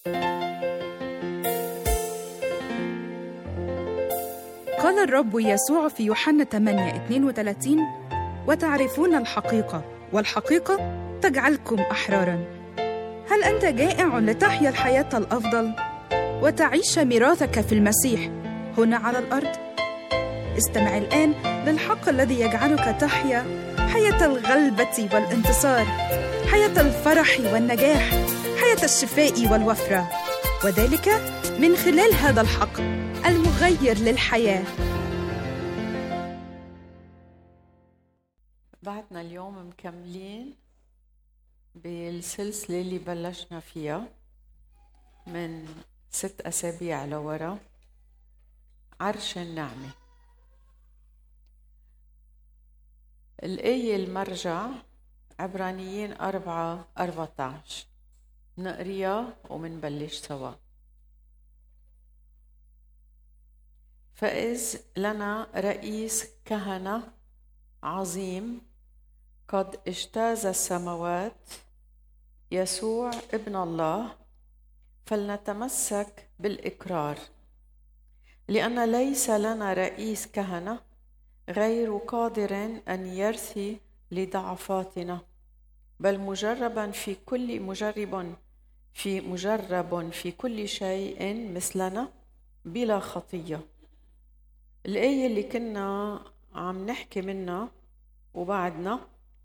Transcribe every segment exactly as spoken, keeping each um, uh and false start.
قال الرب يسوع في يوحنا ثمانية اثنين وثلاثين: وتعرفون الحقيقة والحقيقة تجعلكم أحراراً. هل أنت جائع لتحيا الحياة الأفضل وتعيش ميراثك في المسيح هنا على الأرض؟ استمع الآن للحق الذي يجعلك تحيا حياة الغلبة والانتصار، حياة الفرح والنجاح، حياة الشفاء والوفرة، وذلك من خلال هذا الحق المغير للحياة. بعدنا اليوم مكملين بالسلسلة اللي بلشنا فيها من ست أسابيع لورا، عرش النعمة. الآية المرجع عبرانيين أربعة أربعة عشر، نقريها ومنبلش سوا. فإذ لنا رئيس كهنة عظيم قد اجتاز السماوات، يسوع ابن الله، فلنتمسك بالإقرار، لأن ليس لنا رئيس كهنة غير قادر أن يرثي لضعفاتنا، بل مجربا في كل مجرب في مجرب في كل شيء مثلنا بلا خطية. الآية اللي كنا عم نحكي منها وبعدنا: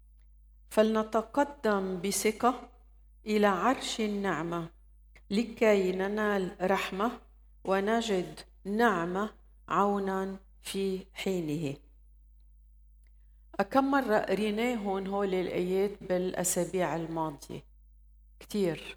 فلنتقدم بثقة إلى عرش النعمة لكي ننال رحمة ونجد نعمة عونا في حينه. أكم مرة قريناهن هول الآيات بالأسابيع الماضية كتير.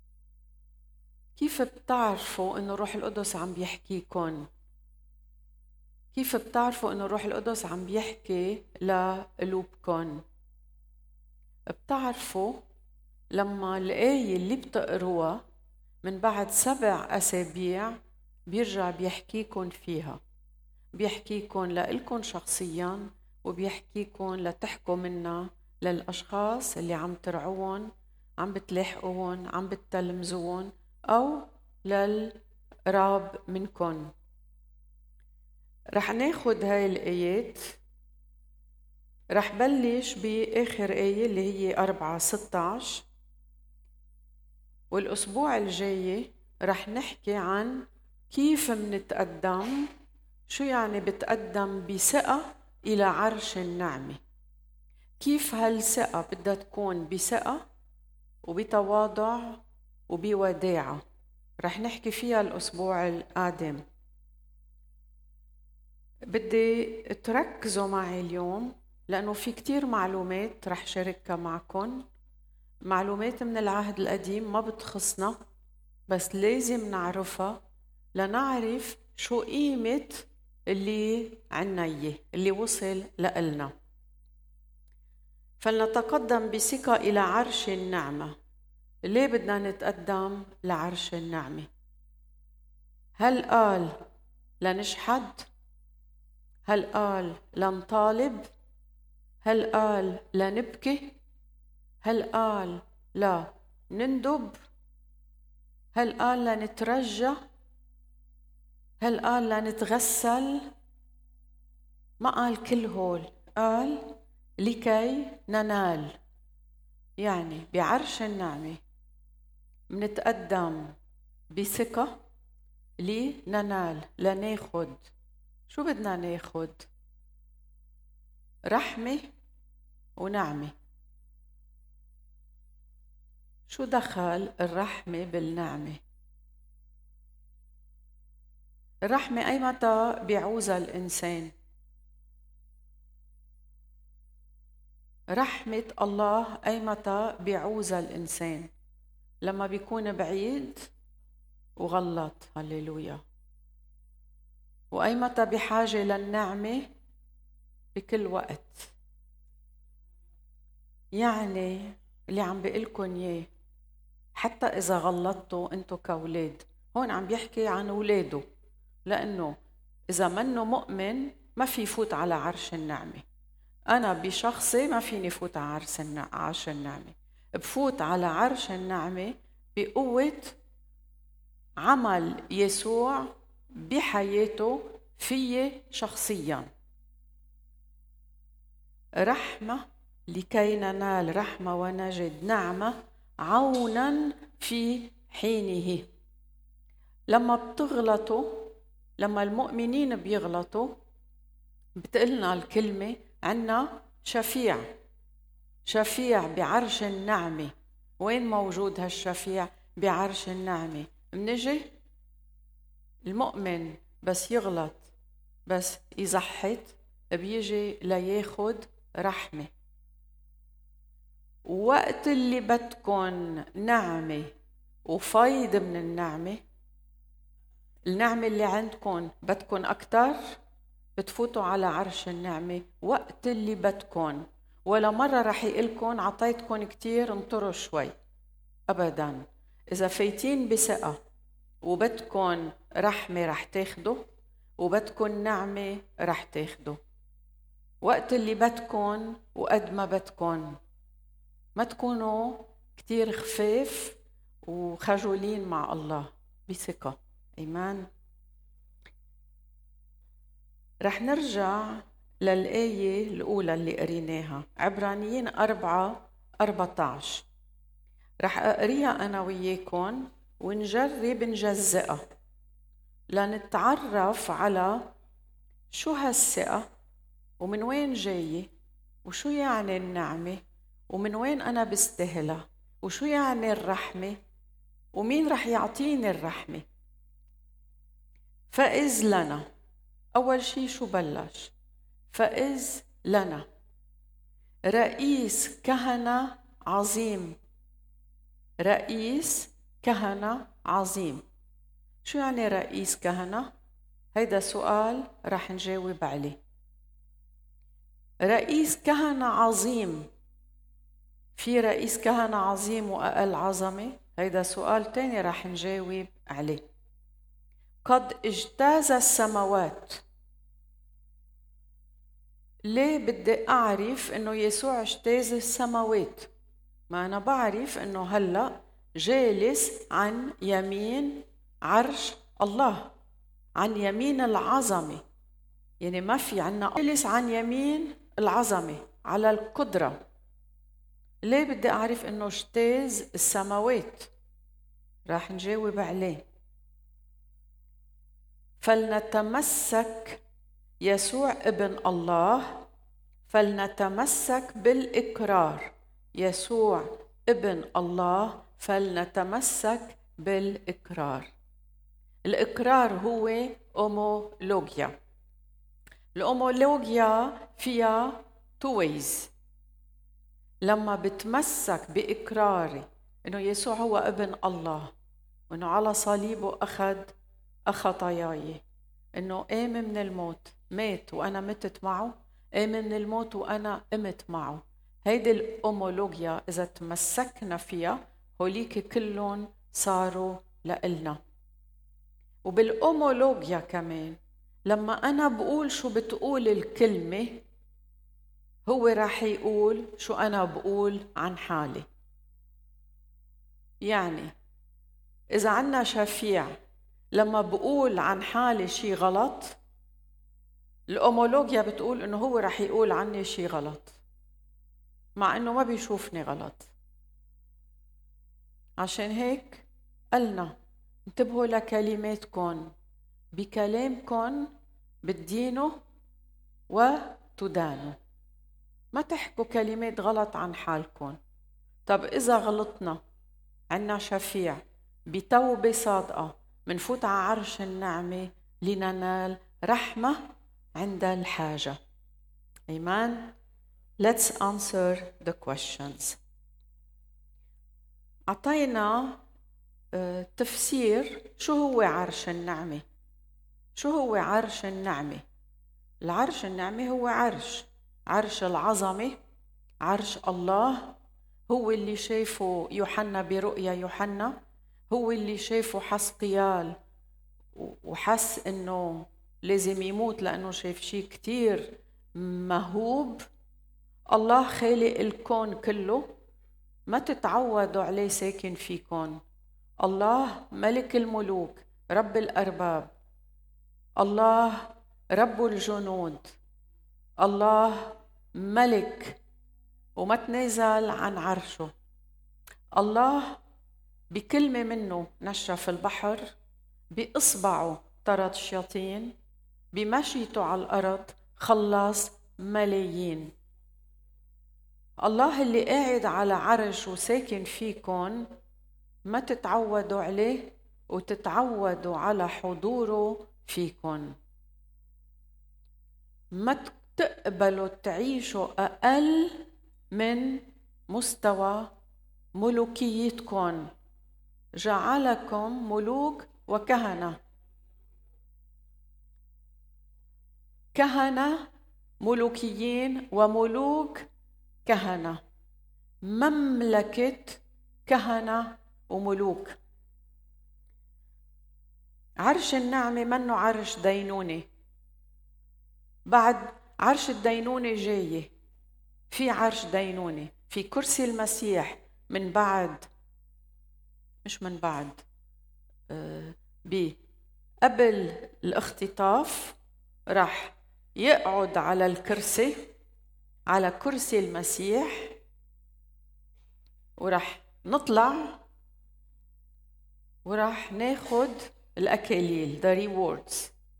كيف بتعرفوا إنه روح القدس عم بيحكيكن؟ كيف بتعرفوا إنه روح القدس عم بيحكي لقلوبكن؟ بتعرفوا لما الآية اللي بتقروها من بعد سبع أسابيع بيرجع بيحكيكن فيها، بيحكيكن لإلكن شخصياً، وبيحكيكن لتحكوا منها للأشخاص اللي عم ترعوهم، عم بتلاحقوهم، عم بتلمزوهم، أو للقراب منكن. رح ناخد هاي الآيات. رح بلش بآخر آية اللي هي أربعة ستة عشر، والأسبوع الجاي رح نحكي عن كيف منتقدم، شو يعني بتقدم بثقة إلى عرش النعمة. كيف هالثقة بدها تكون بثقة وبتواضع وبوداعة، رح نحكي فيها الأسبوع القادم. بدي تركزوا معي اليوم لأنه في كتير معلومات رح شاركها معكم، معلومات من العهد القديم ما بتخصنا بس لازم نعرفها لنعرف شو قيمة اللي عنا إياه، اللي وصل لإلنا. فلنتقدم بثقة إلى عرش النعمة. ليه بدنا نتقدم لعرش النعمة؟ هل قال لنشحد؟ هل قال لنطالب؟ هل قال لنبكي؟ هل قال لا نندب؟ هل قال لنترجى؟ هل قال لنتغسل؟ ما قال كل هول، قال لكي ننال. يعني بعرش النعمة منتقدم بثقة لننال، لناخد. شو بدنا ناخد؟ رحمة ونعمة. شو دخل الرحمة بالنعمة؟ الرحمة أي متى بيعوزها الإنسان؟ رحمة الله أي متى بيعوزها الإنسان؟ لما بيكون بعيد وغلط، هللويا. وأي متى بحاجة للنعمة؟ بكل وقت. يعني اللي عم بقلكن إياه حتى إذا غلطتوا أنتوا كأولاد، هون عم بيحكي عن أولاده، لأنه إذا منه مؤمن ما في يفوت على عرش النعمة. أنا بشخصي ما فيني فوت على عرش النعمة، بفوت على عرش النعمة بقوة عمل يسوع بحياته فيي شخصيا. رحمة لكي ننال رحمة ونجد نعمة عونا في حينه. لما بتغلطوا، لما المؤمنين بيغلطوا، بتقلنا الكلمة عنا شفيع، شفيع بعرش النعمة. وين موجود هالشفيع؟ بعرش النعمة. منجي المؤمن بس يغلط، بس يزحت، بيجي لياخد رحمة. وقت اللي بدكن نعمة وفايد من النعمة، النعمة اللي عندكن بدكن أكتر، بتفوتوا على عرش النعمة وقت اللي بدكن. ولا مرة رح يقلكن عطيتكن كتير انطروا شوي، أبداً. إذا فايتين بثقة وبدكن رحمة رح تاخدوا، وبدكن نعمة رح تاخدوا وقت اللي بدكن وقد ما بدكن. ما تكونوا كتير خفاف وخجولين مع الله، بثقة. إيمان. رح نرجع للآية الأولى اللي قريناها، عبرانيين أربعة أربعة عشر. رح أقريها أنا وياكم ونجرب نجزئها لنتعرف على شو هالثقة ومن وين جاية، وشو يعني النعمة ومن وين أنا بستهلها، وشو يعني الرحمة ومين رح يعطيني الرحمة. فإذ لنا، أول شي شو بلش؟ فإذ لنا رئيس كهنة عظيم. رئيس كهنة عظيم. شو يعني رئيس كهنة؟ هيدا سؤال رح نجاوب عليه. رئيس كهنة عظيم، في رئيس كهنة عظيم وأقل عظمة؟ هيدا سؤال تاني رح نجاوب عليه. قد اجتاز السماوات. ليه بدي أعرف إنه يسوع اجتاز السماوات؟ ما أنا بعرف إنه هلأ جالس عن يمين عرش الله، عن يمين العظمة. يعني ما في عنا جالس عن يمين العظمة على القدرة. ليه بدي أعرف إنه اجتاز السماوات؟ راح نجاوب عليه. فلنتمسك يسوع ابن الله، فلنتمسك بالإقرار. يسوع ابن الله، فلنتمسك بالإقرار. الإقرار هو أومولوجيا. الأومولوجيا فيها تو ويز. لما بتمسك بإقراري إنه يسوع هو ابن الله، وإنه على صليبه أخذ خطاياي، إنه قام من الموت، مات وأنا متت معه، قام من الموت وأنا قمت معه. هيدي الأومولوجيا إذا تمسكنا فيها هوليك كلهم صاروا لإلنا. وبالأومولوجيا كمان لما أنا بقول شو بتقول الكلمة، هو راح يقول شو أنا بقول عن حالي. يعني إذا عنا شفيع لما بقول عن حالي شي غلط، الأومولوجيا بتقول إنه هو راح يقول عني شي غلط، مع إنه ما بيشوفني غلط. عشان هيك قلنا انتبهوا لكلماتكم، بكلامكم بتدينوا وتدانوا. ما تحكوا كلمات غلط عن حالكم. طب إذا غلطنا عنا شفيع بتوبة صادقة، منفوت على عرش النعمة لننال رحمة عند الحاجة. Amen. Let's answer the questions. عطينا تفسير شو هو عرش النعمة. شو هو عرش النعمة؟ العرش النعمة هو عرش عرش العظمة، عرش الله. هو اللي شايفه يوحنا برؤيا يوحنا، هو اللي شايفه حسقيال وحس إنه لازم يموت لأنه شايف شيء كتير مهوب. الله خالق الكون كله، ما تتعودوا عليه ساكن فيكم. الله ملك الملوك، رب الأرباب، الله رب الجنود، الله ملك وما تنازل عن عرشه. الله بكلمة منه نشف البحر، بإصبعه طرد الشياطين، بمشيته على الأرض خلص ملايين. الله اللي قاعد على عرش وساكن فيكن ما تتعودوا عليه وتتعودوا على حضوره فيكن. ما تقبلوا تعيشوا أقل من مستوى ملوكيتكم. جعلكم ملوك وكهنة، كهنة ملوكيين وملوك كهنة، مملكة كهنة وملوك. عرش النعمة منه عرش دينونة، بعد عرش الدينونة جاي في عرش دينونة، في كرسي المسيح من بعد، مش من بعد آه بي قبل الاختطاف راح يقعد على الكرسي، على كرسي المسيح، وراح نطلع وراح ناخد الأكاليل the rewards.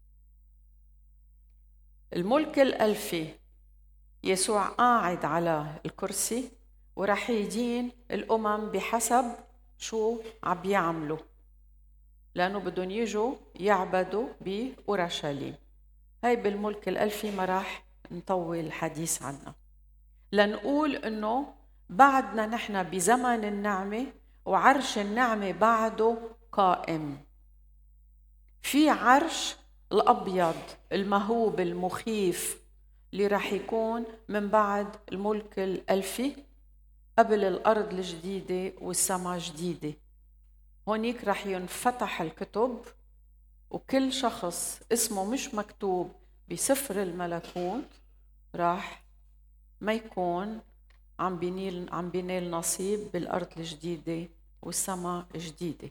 الملك الألفي يسوع قاعد على الكرسي وراح يدين الأمم بحسب شو عم يعملوا، لأنه بدهم يجوا يعبدوا بأورشليم. هاي بالملك الألفي ما راح نطول الحديث عنها، لنقول إنه بعدنا نحن بزمن النعمة وعرش النعمة بعده قائم. في عرش الأبيض المهوب المخيف اللي راح يكون من بعد الملك الألفي قبل الأرض الجديدة والسماء الجديدة. هونيك راح ينفتح الكتب وكل شخص اسمه مش مكتوب بسفر الملكوت راح ما يكون عم بينيل عم بينال نصيب بالأرض الجديدة والسماء الجديدة.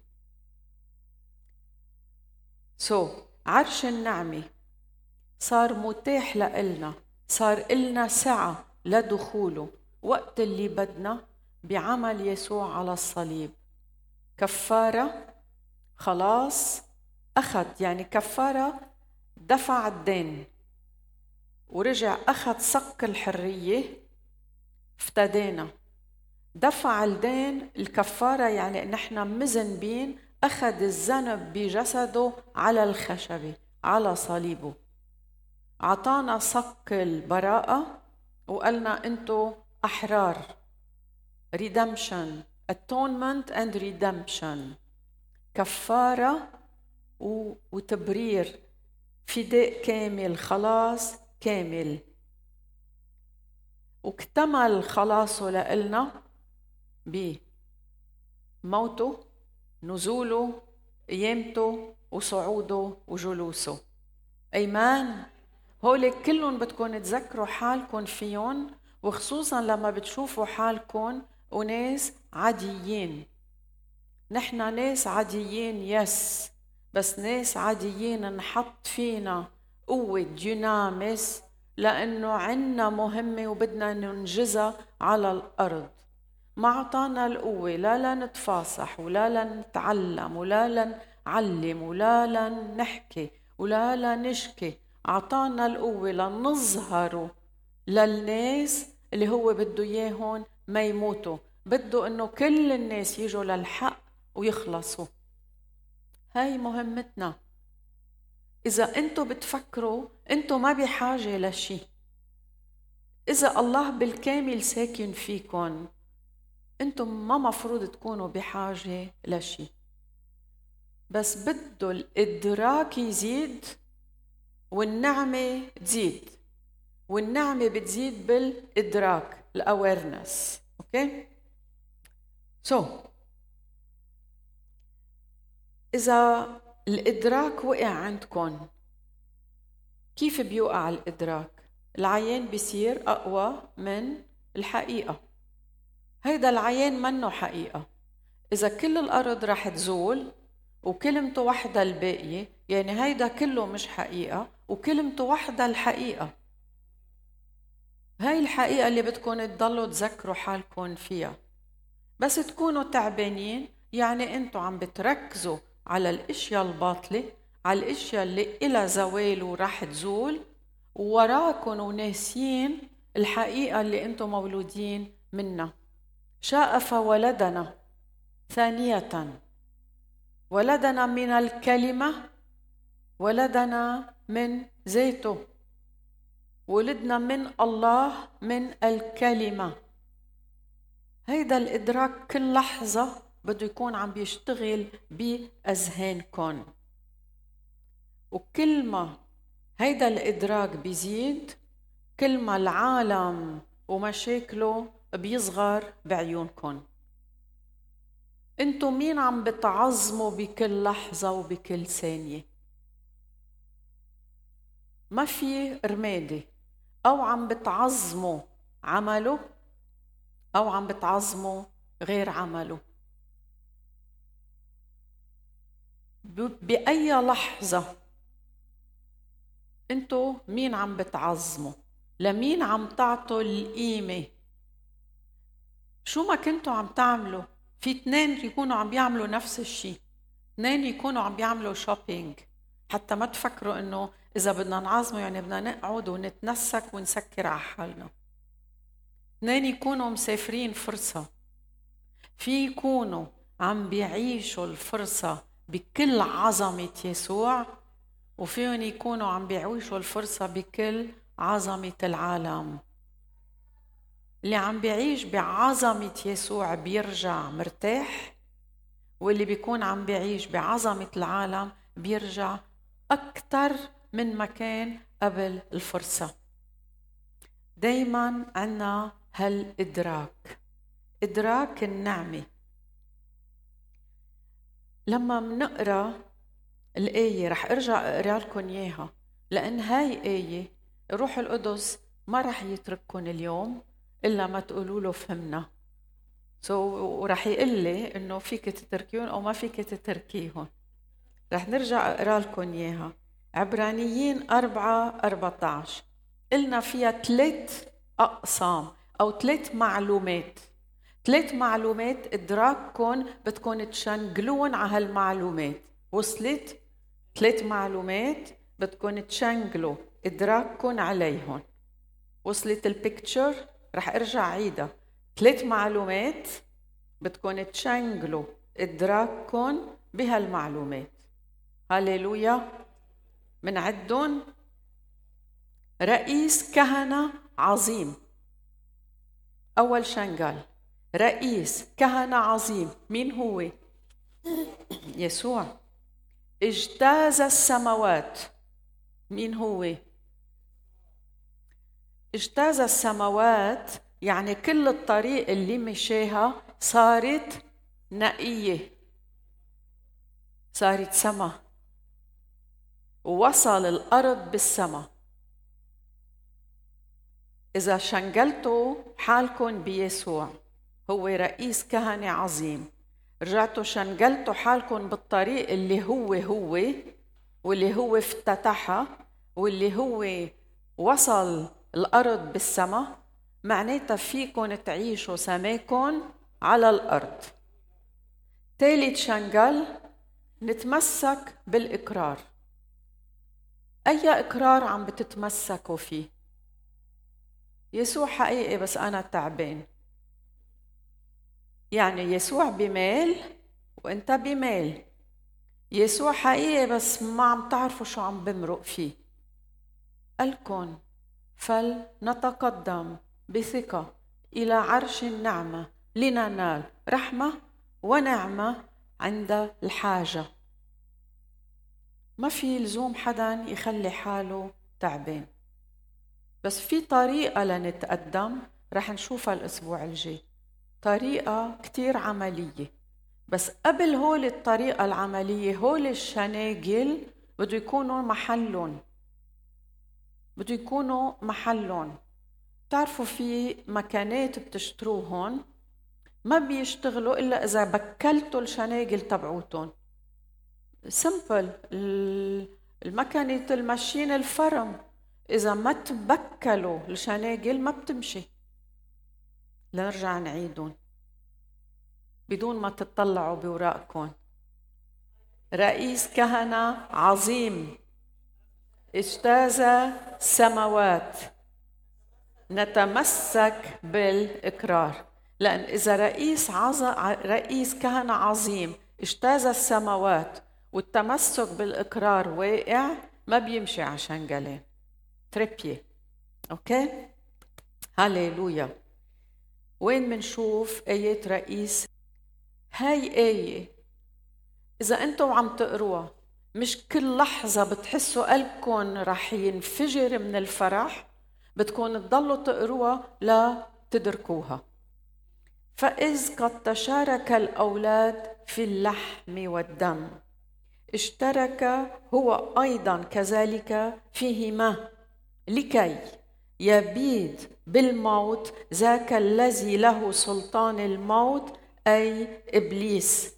سو so, عرش النعمة صار متاح لإلنا، صار إلنا سعة لدخوله وقت اللي بدنا بعمل يسوع على الصليب. كفارة خلاص أخذ، يعني كفارة دفع الدين ورجع أخذ صك الحرية، افتدينا، دفع الدين. الكفارة يعني نحن مذنبين، أخذ الذنب بجسده على الخشبة على صليبه، عطانا صك البراءة وقالنا أنتوا أحرار. redemption, atonement and redemption، كفارة وتبرير، فداء كامل، خلاص كامل. واكتمل خلاصه لإلنا بموته، نزوله، قيامته، وصعوده وجلوسه. أيمان. هول كلهم بدكم تذكروا حالكم فيهم، وخصوصا لما بتشوفوا حالكم وناس عاديين. نحن ناس عاديين يس، بس ناس عاديين نحط فينا قوة ديناميس لأنه عنا مهمة وبدنا ننجزها على الأرض. ما عطانا القوة لا لنتفاصح ولا لنتعلم ولا لنعلم ولا لنحكي ولا لنشكي، عطانا القوة لنظهره للناس اللي هو بده إياهم ما يموتوا، بده إنه كل الناس يجوا للحق ويخلصوا. هاي مهمتنا. إذا أنتوا بتفكروا أنتوا ما بحاجة لشي، إذا الله بالكامل ساكن فيكم أنتم ما مفروض تكونوا بحاجة لشي، بس بده الإدراك يزيد والنعمة تزيد، والنعمة بتزيد بالإدراك، الأويرنس. أوكي؟ سو so, إذا الإدراك وقع عندكم، كيف بيوقع الإدراك؟ العيان بيصير أقوى من الحقيقة. هيدا العيان منه حقيقة. إذا كل الأرض رح تزول وكلمته وحدة الباقية، يعني هيدا كله مش حقيقة وكلمته وحدة الحقيقة. هاي الحقيقة اللي بدكم تضلوا تذكروا حالكم فيها. بس تكونوا تعبانين يعني انتوا عم بتركزوا على الاشياء الباطلة، على الاشياء اللي إلى زوال ورح تزول، ووراكم وناسين الحقيقة اللي انتوا مولودين منها. شاء فولدنا ثانية، ولدنا من الكلمة، ولدنا من ذاته، ولدنا من الله من الكلمة. هيدا الإدراك كل لحظة بده يكون عم بيشتغل بأذهانكم، وكل ما هيدا الإدراك بيزيد كل ما العالم ومشاكله بيصغر بعيونكم. انتو مين عم بتعظموا بكل لحظة وبكل ثانية؟ ما في رمادي. أو عم بتعظموا عمله أو عم بتعظموا غير عمله. بأي لحظة انتو مين عم بتعظموا؟ لمين عم تعطوا القيمة؟ شو ما كنتوا عم تعملوا، في اثنين يكونوا عم بيعملوا نفس الشيء، اثنين يكونوا عم بيعملوا شوبينج. حتى ما تفكروا انه اذا بدنا نعظمه يعني بدنا نقعد ونتنسك ونسكر على حالنا. اثنين يكونوا مسافرين فرصة، في يكونوا عم بيعيشوا الفرصة بكل عظمة يسوع، وفيهم يكونوا عم بيعيشوا الفرصة بكل عظمة العالم. اللي عم بيعيش بعظمة يسوع بيرجع مرتاح، واللي بيكون عم بيعيش بعظمة العالم بيرجع أكتر من ما كان قبل الفرصة. دايما عنا هالإدراك، إدراك النعمة. لما منقرأ الآية رح أرجع أقرأ لكم إياها، لأن هاي آية الروح القدس ما رح يترككم اليوم إلا ما تقولوا له فهمنا. so, ورح يقول لي إنه فيك تتركيهم أو ما فيك تتركيهم. رح نرجع أقرأ لكم إياها. عبرانيين أربعة أربعة عشر قلنا فيها ثلاث أقسام أو ثلاث معلومات. ثلاث معلومات إدراككم بدكم تشنقلون على هالمعلومات. وصلت؟ ثلاث معلومات بدكم تشنقلوا إدراككم عليهم. وصلت البيكتشر؟ رح أرجع عيدها. ثلاث معلومات بدكم تشنقلوا إدراككم بهالمعلومات. هاليلويا. من عدن رئيس كهنة عظيم. أول شنقل رئيس كهنة عظيم. مين هو؟ يسوع. اجتاز السماوات. مين هو؟ اجتاز السماوات يعني كل الطريق اللي مشيها صارت نقية، صارت سما، ووصل الأرض بالسما. إذا شنقلتوا حالكم بيسوع هو رئيس كهنة عظيم، رجعتوا شنقلتوا حالكم بالطريق اللي هو هو واللي هو افتتحها واللي هو وصل الأرض بالسما، معناتها فيكم تعيشوا سماكن على الأرض. ثالث شنقل نتمسك بالإقرار. أي إقرار عم بتتمسكوا فيه؟ يسوع حقيقي بس أنا تعبان. يعني يسوع بمال وإنت بمال. يسوع حقيقي بس ما عم تعرفوا شو عم بمرق فيه. قالكن فلنتقدم بثقة إلى عرش النعمة لننال رحمة ونعمة عند الحاجة. ما في لزوم حدا يخلي حاله تعبان، بس في طريقة لنتقدم رح نشوفها الأسبوع الجاي. طريقة كتير عملية، بس قبل هول الطريقة العملية هول الشناقل بده يكونوا محلهم، بده يكونوا محلهم. تعرفوا في مكانات بتشتروهن ما بيشتغلوا إلا إذا بكلتوا الشناقل تبعوتهم. سمبل. المكنة المشين الفرم إذا ما تبكلوا الشناقل ما بتمشي. لنرجع نعيدون بدون ما تطلعوا بوراقكم. رئيس كهنة عظيم اجتاز السماوات، نتمسك بالإقرار. لأن إذا رئيس عظ... رئيس كهنة عظيم اجتاز السماوات والتمسك بالإقرار واقع، ما بيمشي عشان قالين تريبيه. أوكي؟ هاليلويا. وين منشوف آية رئيس؟ هاي آية إذا أنتم عم تقروها مش كل لحظة بتحسوا قلبكم رح ينفجر من الفرح، بدكم تضلوا تقروها لا تدركوها. فإذ قد تشارك الأولاد في اللحم والدم اشترك هو أيضا كذلك فيهما، لكي يبيد بالموت ذاك الذي له سلطان الموت أي إبليس،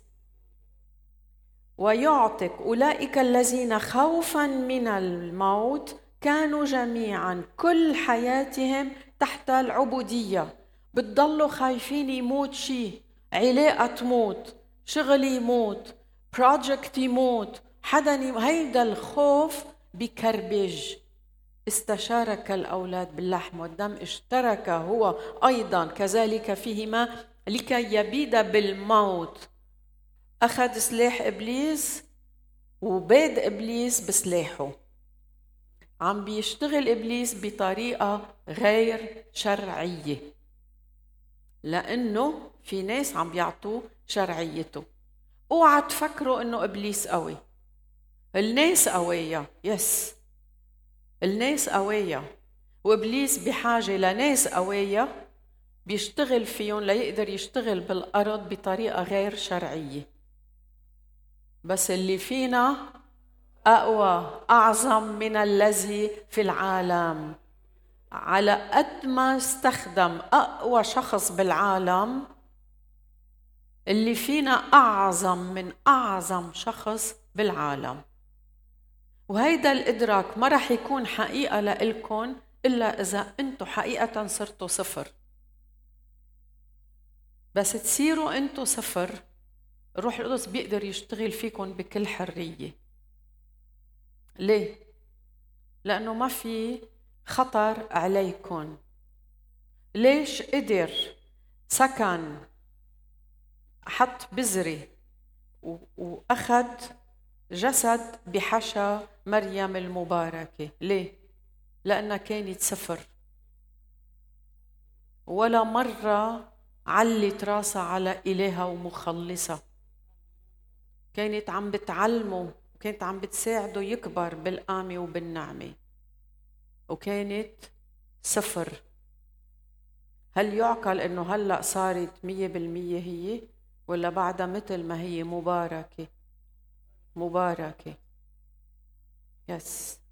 ويعتق أولئك الذين خوفا من الموت كانوا جميعا كل حياتهم تحت العبودية. بتضلوا خايفين يموت شيء، علاقة تموت، شغل يموت، بروجكت يموت، حدا يموت. هيدا الخوف بكربج. استشارك الأولاد باللحم والدم اشترك هو أيضا كذلك فيهما لكي يبيد بالموت. أخذ سلاح إبليس وبيد إبليس بسلاحه. عم بيشتغل إبليس بطريقة غير شرعية، لأنه في ناس عم بيعطوه شرعيته. اوعى تفكروا إنه إبليس قوي. الناس قوية، يس الناس قوية، وإبليس بحاجة لناس قوية بيشتغل فيهم ليقدر يشتغل بالأرض بطريقة غير شرعية. بس اللي فينا أقوى، أعظم من الذي في العالم. على قد ما استخدم أقوى شخص بالعالم، اللي فينا أعظم من أعظم شخص بالعالم. وهيدا الإدراك ما رح يكون حقيقة لإلكن إلا إذا أنتوا حقيقة صرتوا صفر. بس تصيروا أنتوا صفر، الروح القدس بيقدر يشتغل فيكم بكل حرية. ليه؟ لأنه ما في خطر عليكم. ليش قدر سكن حط بذرة وأخذ جسد بحشا مريم المباركة؟ ليه؟ لأنها كانت صفر، ولا مرة علت راسها على إلهها ومخلصة. كانت عم بتعلمه، كانت عم بتساعده يكبر بالقامة وبالنعمة، وكانت صفر. هل يعقل إنه هلأ صارت مية بالمية هي، ولا بعدها مثل ما هي مباركة؟ مباركة. يس.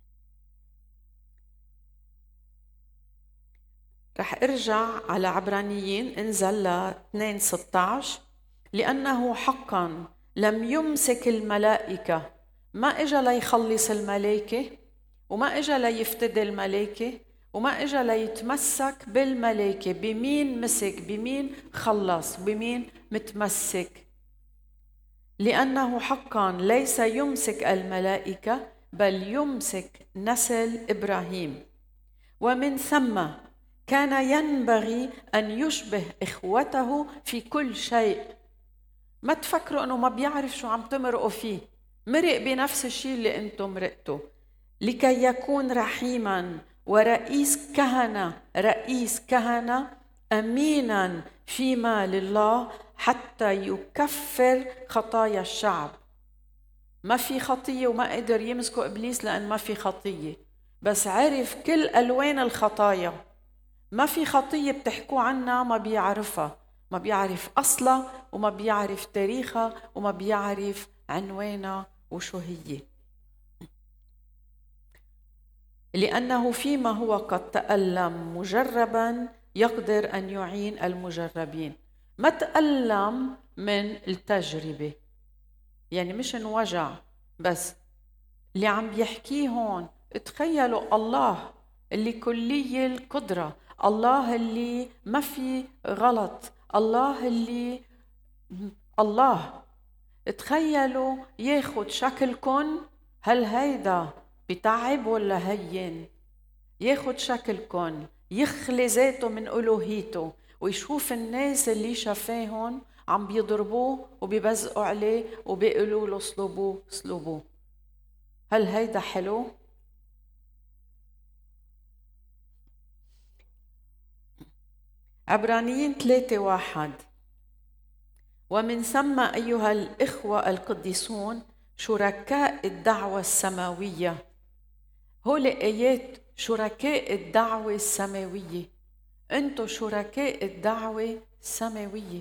رح ارجع على عبرانيين، انزل ل اثنين ستة عشر. لأنه حقا لم يمسك الملائكة، ما اجى ليخلص الملائكة، وما اجى ليفتدي الملائكة، وما اجى ليتمسك بالملائكة. بمين مسك؟ بمين خلص؟ بمين متمسك؟ لأنه حقا ليس يمسك الملائكة بل يمسك نسل إبراهيم، ومن ثم كان ينبغي أن يشبه إخوته في كل شيء. ما تفكروا أنه ما بيعرف شو عم تمرقوا فيه، مرق بنفس الشيء اللي أنتم مرقتوا، لكي يكون رحيما ورئيس كهنة رئيس كهنة أمينا فيما لله حتى يكفر خطايا الشعب. ما في خطية وما قدر يمسكوا إبليس لأن ما في خطية، بس عرف كل ألوان الخطايا. ما في خطية بتحكوا عنها ما بيعرفها، ما بيعرف أصلها وما بيعرف تاريخها وما بيعرف عنوانها وشو هي. لأنه فيما هو قد تألم مجربا يقدر أن يعين المجربين. ما تألم من التجربة، يعني مش انوجع بس. اللي عم بيحكيه هون تخيلوا الله اللي كلي القدرة، الله اللي ما في غلط، الله اللي الله تخيلوا ياخد شكلكن. هل هيدا بتعب ولا هين؟ ياخد شكلكن، يخلي ذاته من ألوهيته، ويشوف الناس اللي شافاهم عم بيضربوه وبيبزقوا عليه وبيقولوا له صلبوه صلبوه. هل هيدا حلو؟ عبرانيين ثلاثة واحد: ومن ثم أيها الإخوة القديسون شركاء الدعوة السماوية. هول آيات شركاء الدعوة السماوية. أنتوا شركاء الدعوة السماوية.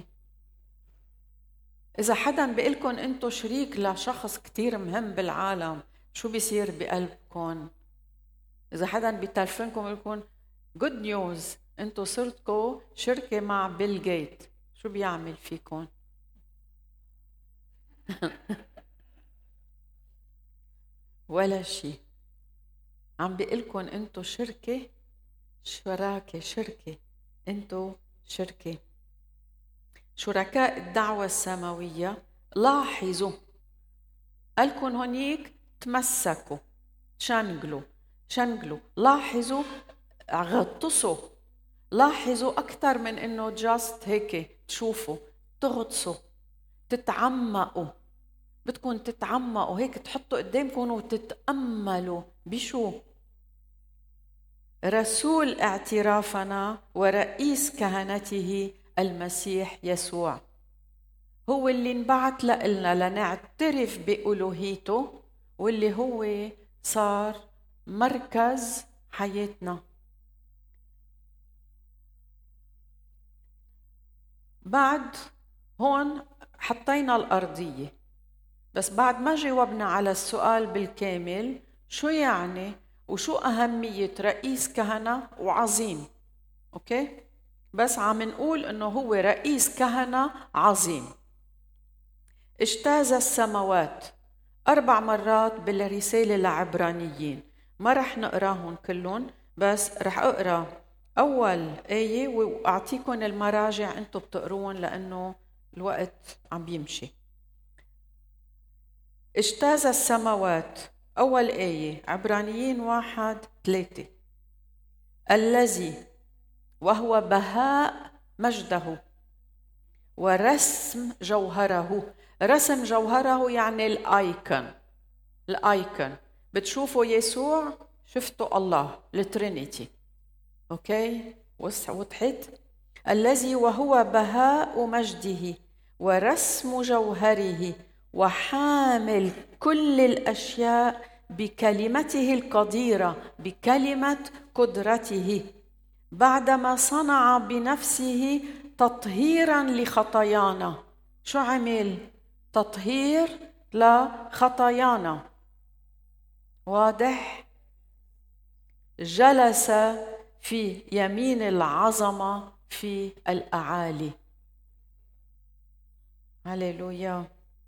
إذا حدا بيقلكن أنتوا شريك لشخص كتير مهم بالعالم، شو بيصير بقلبكن؟ إذا حدا بيتلفنكم بيقولكن good news أنتوا صرتكوا شركة مع بيل جيت، شو بيعمل فيكن؟ ولا شيء. عم بيقلكن أنتوا شركة، شراكة، شركة، أنتوا شركة، شركاء الدعوة السماوية. لاحظوا قالكن هونيك تمسكوا، شنقلوا شنقلوا لاحظوا، غطسوا، لاحظوا أكثر من إنه جاست هيك تشوفوا، تغطسوا، تتعمقوا. بدكم تتعمقوا هيك، تحطوا قدامكم وتتأملوا بشو؟ رسول اعترافنا ورئيس كهنته المسيح يسوع، هو اللي انبعث لنا لنعترف بألوهيته، واللي هو صار مركز حياتنا. بعد هون حطينا الأرضية، بس بعد ما جاوبنا على السؤال بالكامل شو يعني وشو أهمية رئيس كهنة وعظيم. أوكي؟ بس عم نقول إنه هو رئيس كهنة عظيم. اجتاز السماوات أربع مرات بالرسالة لعبرانيين، ما رح نقراهم كلهم، بس رح أقرأ أول آية وأعطيكم المراجع أنتم بتقروهم لأنه الوقت عم بيمشي. اجتاز السماوات، أول آية عبرانيين واحد ثلاثة: الذي وهو بهاء مجده ورسم جوهره. رسم جوهره يعني الآيكون. الآيكون بتشوفوا يسوع، شفتوا الله، الترينيتي. أوكي؟ وضحت؟ الذي وهو بهاء مجده ورسم جوهره وحامل كل الأشياء بكلمته القديرة، بكلمة قدرته، بعدما صنع بنفسه تطهيرا لخطايانا. شو عمل؟ تطهير لخطايانا. واضح؟ جلس في يمين العظمة في الأعالي. هللويا.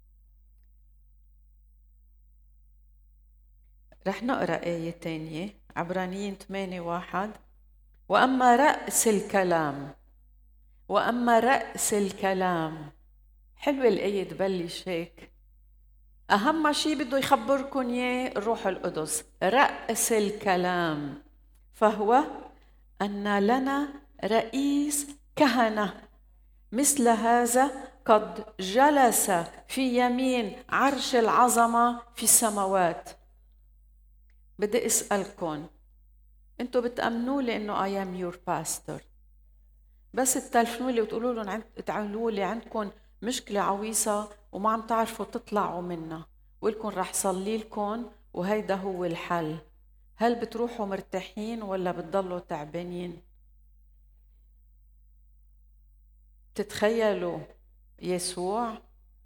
رح نقرأ آية تانية عبرانيين ثمانية واحد: وأما رأس الكلام، وأما رأس الكلام. حلوة الآية تبلش هيك، أهم شيء بده يخبركن إياه الروح القدس. رأس الكلام فهو أن لنا رئيس كهنة مثل هذا قد جلس في يمين عرش العظمة في السماوات. بدي أسألكن، أنتوا بتأمنوا لي إنه I am your pastor، بس تتلفنوا لي وتقولوا لهم تعملوا لي عندكم مشكلة عويصة وما عم تعرفوا تطلعوا منها، ولكن رح صلي لكم وهيدا هو الحل. هل بتروحوا مرتاحين ولا بتضلوا تعبانين؟ بتتخيلوا يسوع؟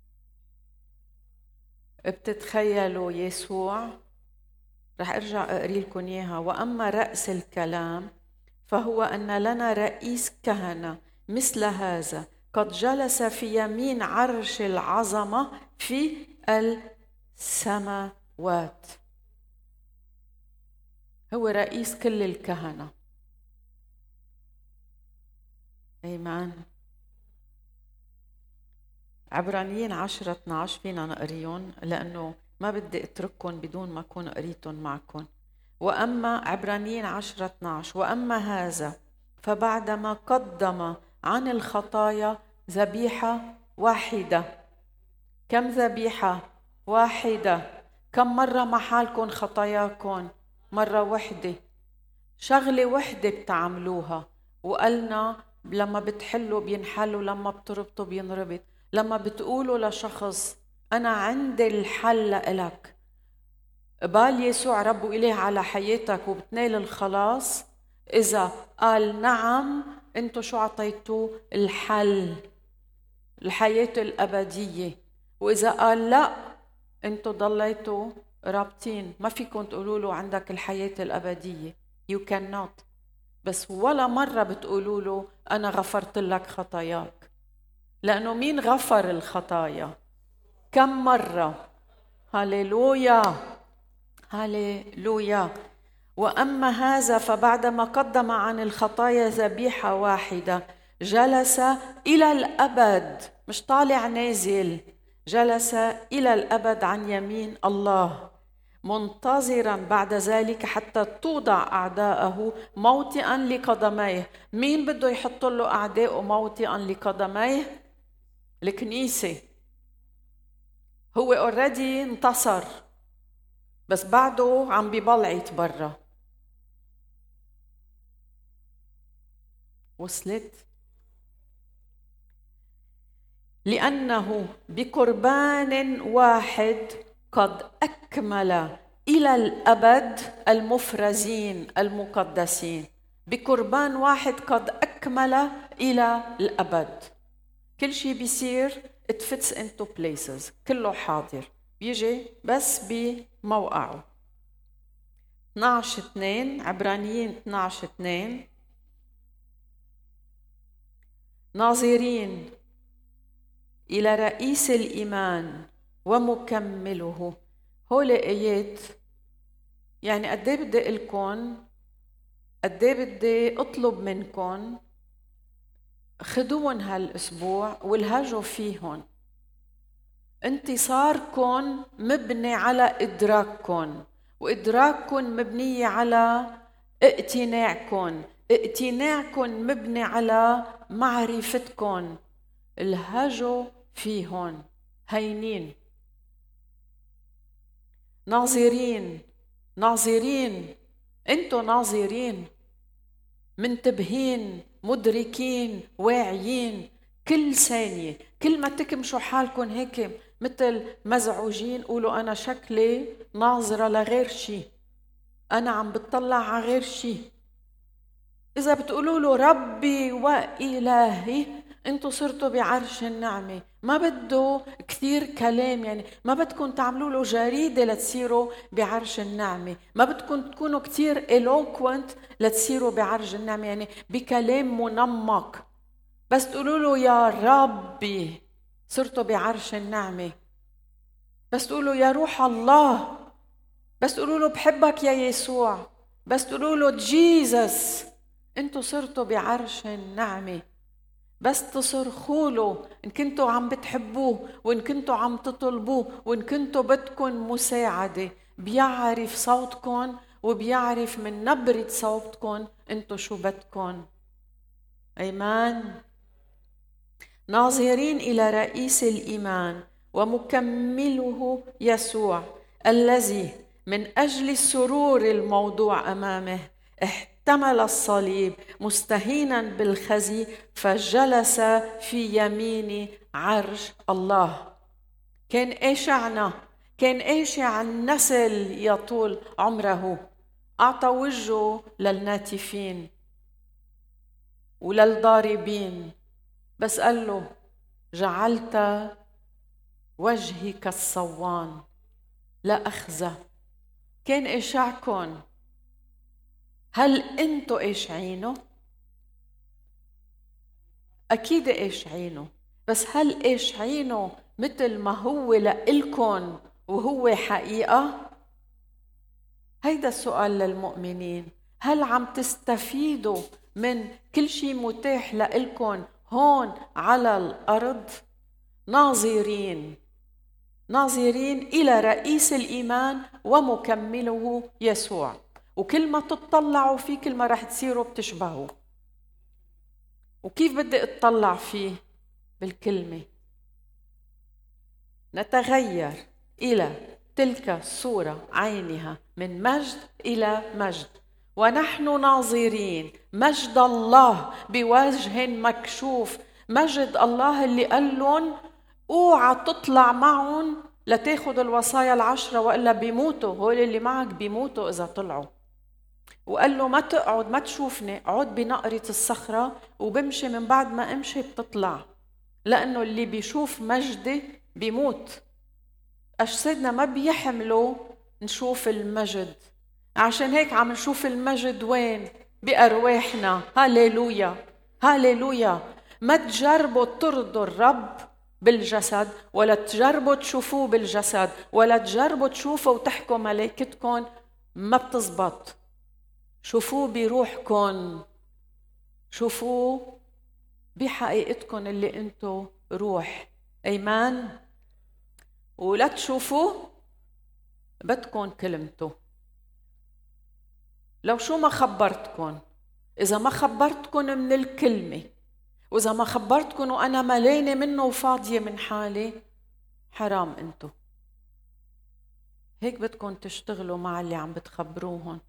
بتتخيلوا يسوع؟ رح أرجع أقري لكم إياها. وأما رأس الكلام فهو أن لنا رئيس كهنة مثل هذا قد جلس في يمين عرش العظمة في السماوات. هو رئيس كل الكهنة. أيمان. عبرانيين عشرة اثنا عشر فينا نقريهم لأنه ما بدي أترككم بدون ما أكون قريتهم معكم. وأما عبرانيين عشرة اثنا عشر وأما هذا فبعدما قدم عن الخطايا ذبيحة واحدة. كم ذبيحة واحدة؟ كم مرة محالكم خطاياكم؟ مرة واحدة. شغلة واحدة بتعملوها، وقالنا لما بتحلوا بينحلوا، لما بتربطوا بينربط، لما بتقولوا لشخص أنا عندي الحل لك، قبال يسوع رب وإله على حياتك وبتنال الخلاص. إذا قال نعم، أنتوا شو عطيتوا؟ الحل، الحياة الأبدية. وإذا قال لا، أنتوا ضليتوا رابطين، ما فيكم تقولوا له عندك الحياة الأبدية. You cannot. بس ولا مرة بتقولوا له أنا غفرت لك خطاياك، لأنه مين غفر الخطايا؟ كم مرة؟ هاليلويا هاليلويا. وأما هذا فبعدما قدم عن الخطايا ذبيحة واحدة جلس إلى الأبد، مش طالع نازل، جلس إلى الأبد عن يمين الله، منتظرا بعد ذلك حتى توضع أعداءه موطئا لقدميه. مين بده يحط له أعداءه موطئا لقدميه؟ الكنيسة. هو اوريدي انتصر، بس بعده عم بيبلعت برا. وصلت؟ لأنه بقربان واحد قد أكمل إلى الأبد المفرزين المقدسين. بقربان واحد قد أكمل إلى الأبد. كل شيء بيصير it fits into places، كله حاضر، بيجي بس بموقعه. اثنا عشر اثنين، عبرانيين اثنا عشر اثنين، ناظرين إلى رئيس الإيمان ومكمله. هول آيات يعني قد ايه بدي أقلكن، قد ايه بدي أطلب منكن خدوهم هالأسبوع والهجوا فيهن. انتصاركن مبني على إدراككن، وإدراككن مبنية على اقتناعكن، اقتناعكن مبني على معرفتكن. الهجوا فيهن هينين. ناظرين ناظرين انتو ناظرين، منتبهين، مدركين، واعيين. كل ثانية كل ما تكمشوا حالكم هيك مثل مزعوجين، قولوا أنا شكلي ناظرة لغير شيء، أنا عم بتطلع على غير شيء. إذا بتقولوا له ربي وإلهي، انتوا صرتوا بعرش النعمة. ما بده كثير كلام، يعني ما بدكم تعملوا له جريدة لتصيروا بعرش النعمة، ما بدكم تكونوا كثير eloquent لتصيروا بعرش النعمة، يعني بكلام منمق. بس تقولوا له يا ربي صرتوا بعرش النعمة. بس تقولوا يا روح الله، بس تقولوا له بحبك يا يسوع، بس تقولوا له جيزس، انتوا صرتوا بعرش النعمة. بس تصرخوا له إن كنتوا عم بتحبوه، وإن كنتوا عم تطلبوه، وإن كنتوا بدكم مساعدة. بيعرف صوتكم وبيعرف من نبرة صوتكم انتوا شو بدكم. أيمان. ناظرين إلى رئيس الإيمان ومكمله يسوع، الذي من أجل السرور الموضوع أمامه احتمل الصليب مستهينا بالخزي، فجلس في يمين عرش الله. كان إيشعنا، كان إيشع النسل يطول عمره، أعطى وجهه للناتفين وللضاربين، بس قال له جعلت وجهي كالصوان لا أخزى. كان إيشعكن. هل أنتوا إيشعينه؟ أكيد إيش عينه، بس هل إيش عينه مثل ما هو لإلكن وهو حقيقة؟ هيدا السؤال للمؤمنين. هل عم تستفيدوا من كل شيء متاح لإلكن هون على الأرض؟ ناظرين ناظرين إلى رئيس الإيمان ومكمله يسوع، وكل ما تطلعوا فيه كل ما رح تصيروا بتشبهوا. وكيف بدي اطلع فيه؟ بالكلمة. نتغير إلى تلك الصورة عينها من مجد إلى مجد، ونحن ناظرين مجد الله بوجه مكشوف. مجد الله اللي قال لهم اوعى تطلع معهم لتاخد الوصايا العشرة وإلا بيموتوا، هول اللي معك بيموتوا إذا طلعوا. وقال له ما تقعد ما تشوفني، اقعد بنقرة الصخرة وبمشي، من بعد ما امشي بتطلع، لأنه اللي بيشوف مجدي بيموت. أجسادنا ما بيحملوا نشوف المجد، عشان هيك عم نشوف المجد وين؟ بأرواحنا. هاليلويا هاليلويا. ما تجربوا ترضوا الرب بالجسد، ولا تجربوا تشوفوه بالجسد، ولا تجربوا تشوفوا وتحكوا ملائكتكم، ما بتزبط. شوفوه بروحكم، شوفوه بحقيقتكم اللي انتو روح. ايمان. ولا تشوفوه بدكم كلمته. لو شو ما خبرتكم، إذا ما خبرتكم من الكلمة، وإذا ما خبرتكم وأنا ملانة منه وفاضية من حالي، حرام انتو. هيك بدكم تشتغلوا مع اللي عم بتخبروهم.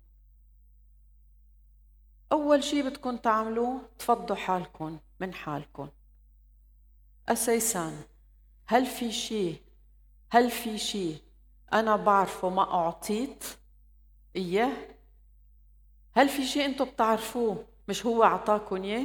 أول شي بدكم تعملوه تفضوا حالكم من حالكم. أساساً هل في شي هل في شي أنا بعرفه ما أعطيت إياه؟ هل في شي أنتوا بتعرفوه مش هو عطاكم إياه؟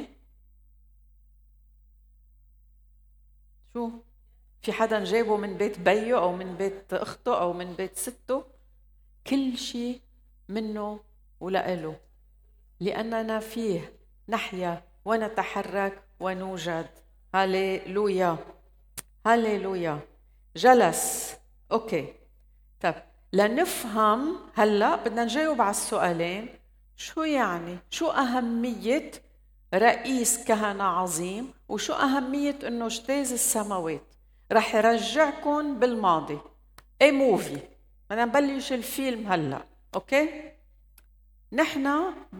شو؟ في حدا جابه من بيت بيه أو من بيت أخته أو من بيت سته؟ كل شي منه ولقله، لأننا فيه نحيا ونتحرك ونوجد. هاليلويا هاليلويا. جلس. أوكي. طب لنفهم هلأ بدنا نجاوب على السؤالين. شو يعني؟ شو أهمية رئيس كهنة عظيم؟ وشو أهمية إنه اجتاز السماوات؟ رح يرجعكم بالماضي. اي موفي. بدنا نبلش الفيلم هلأ. أوكي؟ نحن ب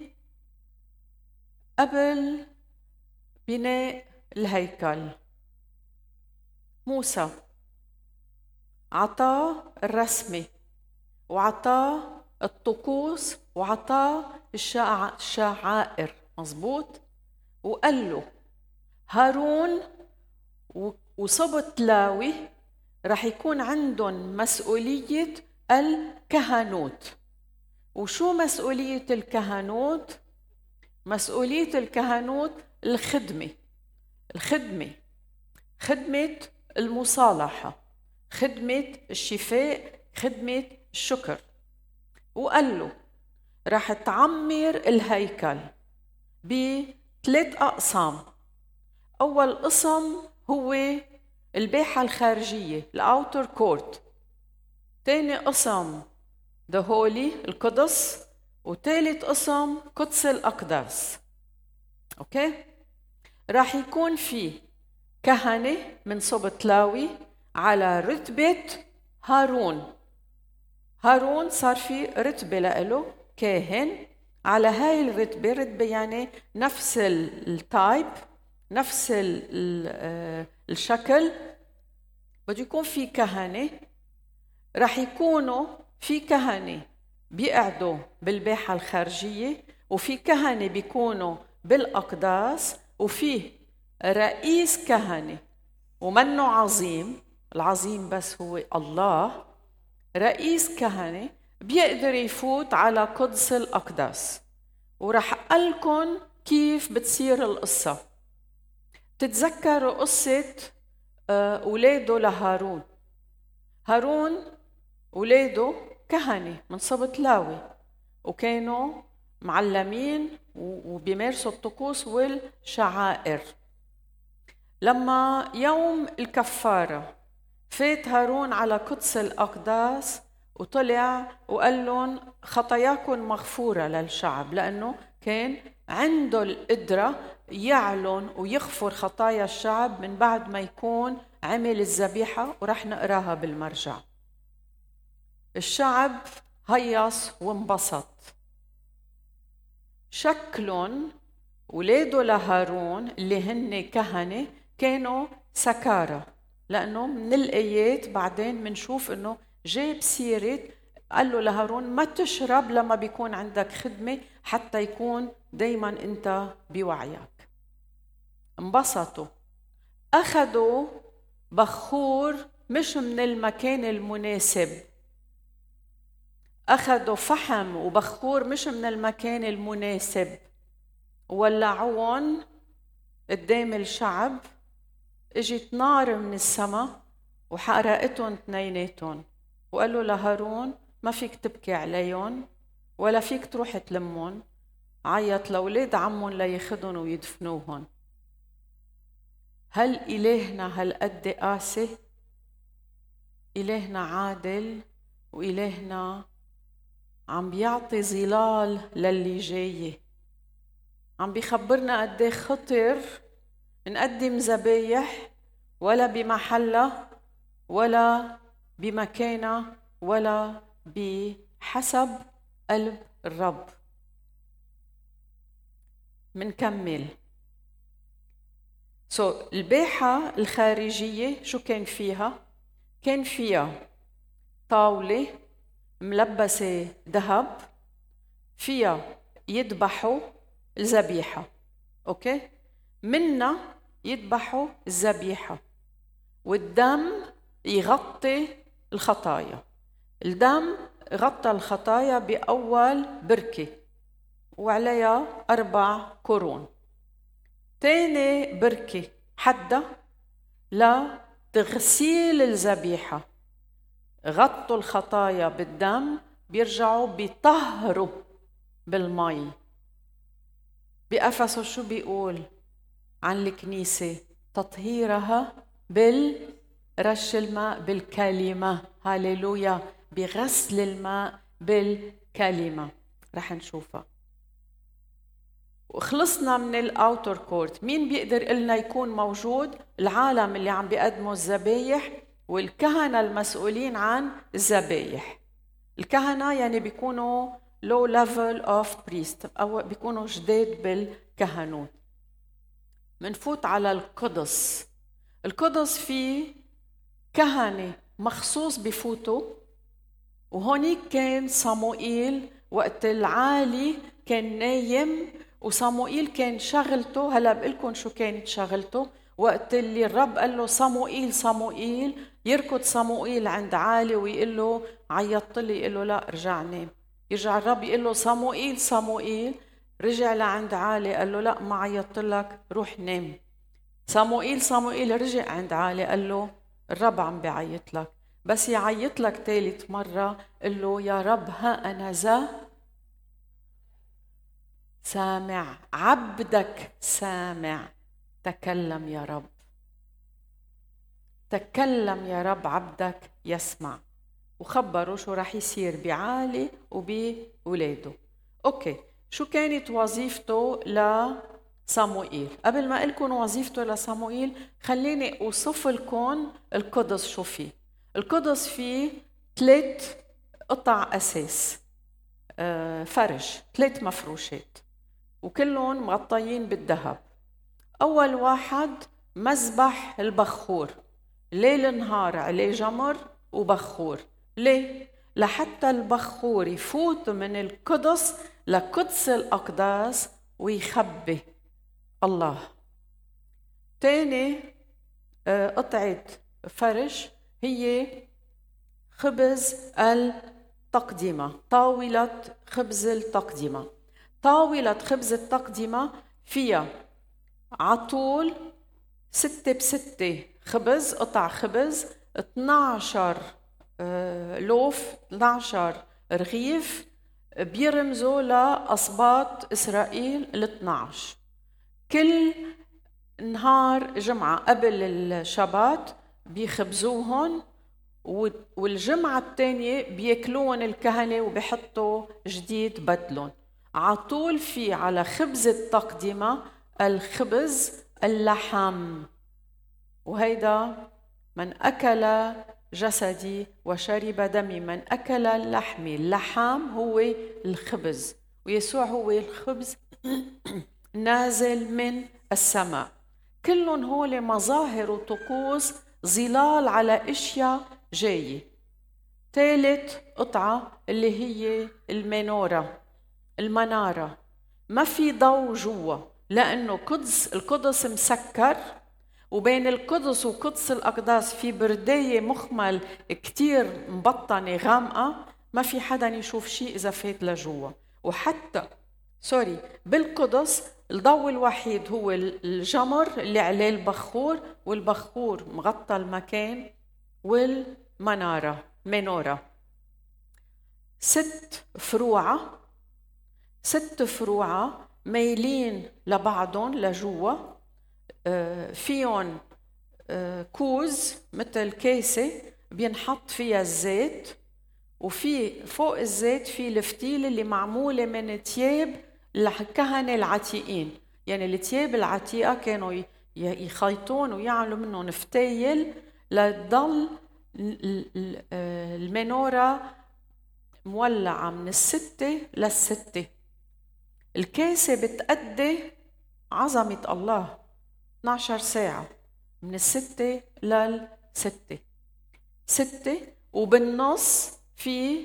قبل بناء الهيكل، موسى عطاه الرسمة وعطاه الطقوس وعطاه الشعائر، مزبوط؟ وقال له هارون وصبط لاوي رح يكون عندهم مسؤولية الكهنوت. وشو مسؤولية الكهنوت؟ مسؤولية الكهنوت الخدمة الخدمة خدمة المصالحة، خدمة الشفاء، خدمة الشكر. وقال له رح تعمر الهيكل بثلاث أقسام. أول قسم هو الباحة الخارجية، الأوتر كورت. تاني قسم The Holy القدس، وثالث قسم قدس الأقداس. أوكي؟ راح يكون في كهنة من صبط لاوي على رتبة هارون. هارون صار في رتبة له كاهن على هاي الرتبة. رتبة يعني نفس التايب، نفس الشكل. بده يكون في كهنة، راح يكونوا في كهنة بيقعدوا بالباحة الخارجية، وفي كهنة بيكونوا بالأقداس، وفي رئيس كهنة ومنه عظيم، العظيم بس هو الله. رئيس كهنة بيقدر يفوت على قدس الأقداس. ورح أقلكن كيف بتصير القصة. تتذكروا قصة أولاده لهارون. هارون أولاده كهنة من صبط لاوي، وكانوا معلمين وبيمارسوا الطقوس والشعائر. لما يوم الكفارة فات هارون على قدس الأقداس وطلع وقال لهم خطاياكم مغفورة للشعب، لأنه كان عنده القدرة يعلن ويغفر خطايا الشعب من بعد ما يكون عمل الذبيحة، ورح نقراها بالمرجع. الشعب هيص وانبسط. شكلهم ولاده لهارون اللي هن كهنة كانوا سكارى، لأنه من الآيات بعدين منشوف أنه جاب سيرة قال له لهارون ما تشرب لما بيكون عندك خدمة حتى يكون دايما أنت بوعيك. انبسطوا، أخذوا بخور مش من المكان المناسب، أخذوا فحم وبخور مش من المكان المناسب، ولعوهم قدام الشعب. اجت نار من السماء وحرقتهم اثنيناتهم، وقالوا لهارون ما فيك تبكي عليهم ولا فيك تروح تلمهم، عيط لأولاد عمهم لياخدهم ويدفنوهم. هل إلهنا هالقد قاسي؟ إلهنا عادل، وإلهنا عم بيعطي ظلال للي جاي، عم بيخبرنا قد خطر نقدم ذبايح ولا بمحلها ولا بمكانها ولا بحسب قلب الرب. منكمل. سو so, الباحة الخارجية شو كان فيها؟ كان فيها طاولة ملبسة ذهب فيها يذبحوا الذبيحة، أوكي؟ منا يذبحوا الذبيحة، والدم يغطي الخطايا. الدم غطى الخطايا بأول بركة وعليها أربع قرون. تاني بركة حدة لتغسيل الذبيحة، غطوا الخطايا بالدم، بيرجعوا بيطهروا بالمي. بأفسس شو بيقول عن الكنيسة؟ تطهيرها بالرش الماء بالكلمة. هاليلويا، بغسل الماء بالكلمة. رح نشوفها. وخلصنا من الاوتر كورت. مين بيقدر قلنا يكون موجود؟ العالم اللي عم بيقدموا الذبايح والكهنة المسؤولين عن الذبايح. الكهنة يعني بيكونوا low level of priest أو بيكونوا جداد بالكهنوت. منفوت على القدس. القدس فيه كهنة مخصوص بفوتوا، وهونيك كان صموئيل وقت العالي كان نايم، وصموئيل كان شغلته. هلا بقلكن شو كانت شغلته وقت اللي الرب قال له صموئيل صموئيل، يركض صموئيل عند عالي ويقول له عيطت لي، يقول له لا ارجع نام. يرجع الرب يقول له صموئيل صموئيل، رجع لعند عالي قال له لا ما عيطت لك، روح نام. صموئيل صموئيل رجع عند عالي قال له الرب عم بيعيط لك. بس يعيط لك ثالث مرة قال له يا رب ها أنا ذا سامع، عبدك سامع، تكلم يا رب، تكلم يا رب، عبدك يسمع. وخبروا شو رح يصير بعالي وبولاده. اوكي، شو كانت وظيفته لصموئيل؟ قبل ما أقولكم وظيفته لصموئيل خليني أوصف لكم القدس شو فيه. القدس فيه ثلاث قطع أساس، فرش، ثلاث مفروشات وكلهم مغطيين بالذهب. أول واحد مذبح البخور، ليل نهار عليه جمر وبخور. ليه؟ لحتى البخور يفوت من القدس لقدس الأقداس ويخبي الله. تاني قطعة فرش هي خبز التقدمة، طاولة خبز التقدمة. طاولة خبز التقدمة فيها عطول ستة بستة خبز، قطع خبز، اثناشر لوف، اثناشر رغيف بيرمزوا لأسباط إسرائيل الاثناش. كل نهار جمعة قبل الشبات بيخبزوهن، والجمعة الثانية بياكلوهن الكهنة وبيحطوا جديد بدلون. عطول في على خبز التقدمة الخبز اللحم، وهيدا من أكل جسدي وشرب دمي، من أكل لحمي. اللحم هو الخبز، ويسوع هو الخبز نازل من السماء. كلهم هول مظاهر وطقوس ظلال على اشياء جايه. ثالث قطعه اللي هي المناره، المناره. ما في ضوء جوا لانه قدس القدس مسكر، وبين القدس وقدس الاقداس في بردايه مخمل كتير مبطنه غامقه، ما في حدا يشوف شيء اذا فات لجوا. وحتى سوري بالقدس الضوء الوحيد هو الجمر اللي عليه البخور، والبخور مغطى المكان، والمنارة منورة. ست فروعة، ست فروعة ميلين لبعضهم لجوا، فيهم كوز مثل كيسة بينحط فيها الزيت، وفي فوق الزيت في الفتيل اللي معمولة من تياب الكهنة العتيقين. يعني التياب العتيقة كانوا يخيطون ويعملوا منهم فتايل لتضل المنورة مولعة من الستة للستة. الكاسة بتأدي عظمة الله اثنتي عشرة ساعة من الستة للستة ستة، وبالنص في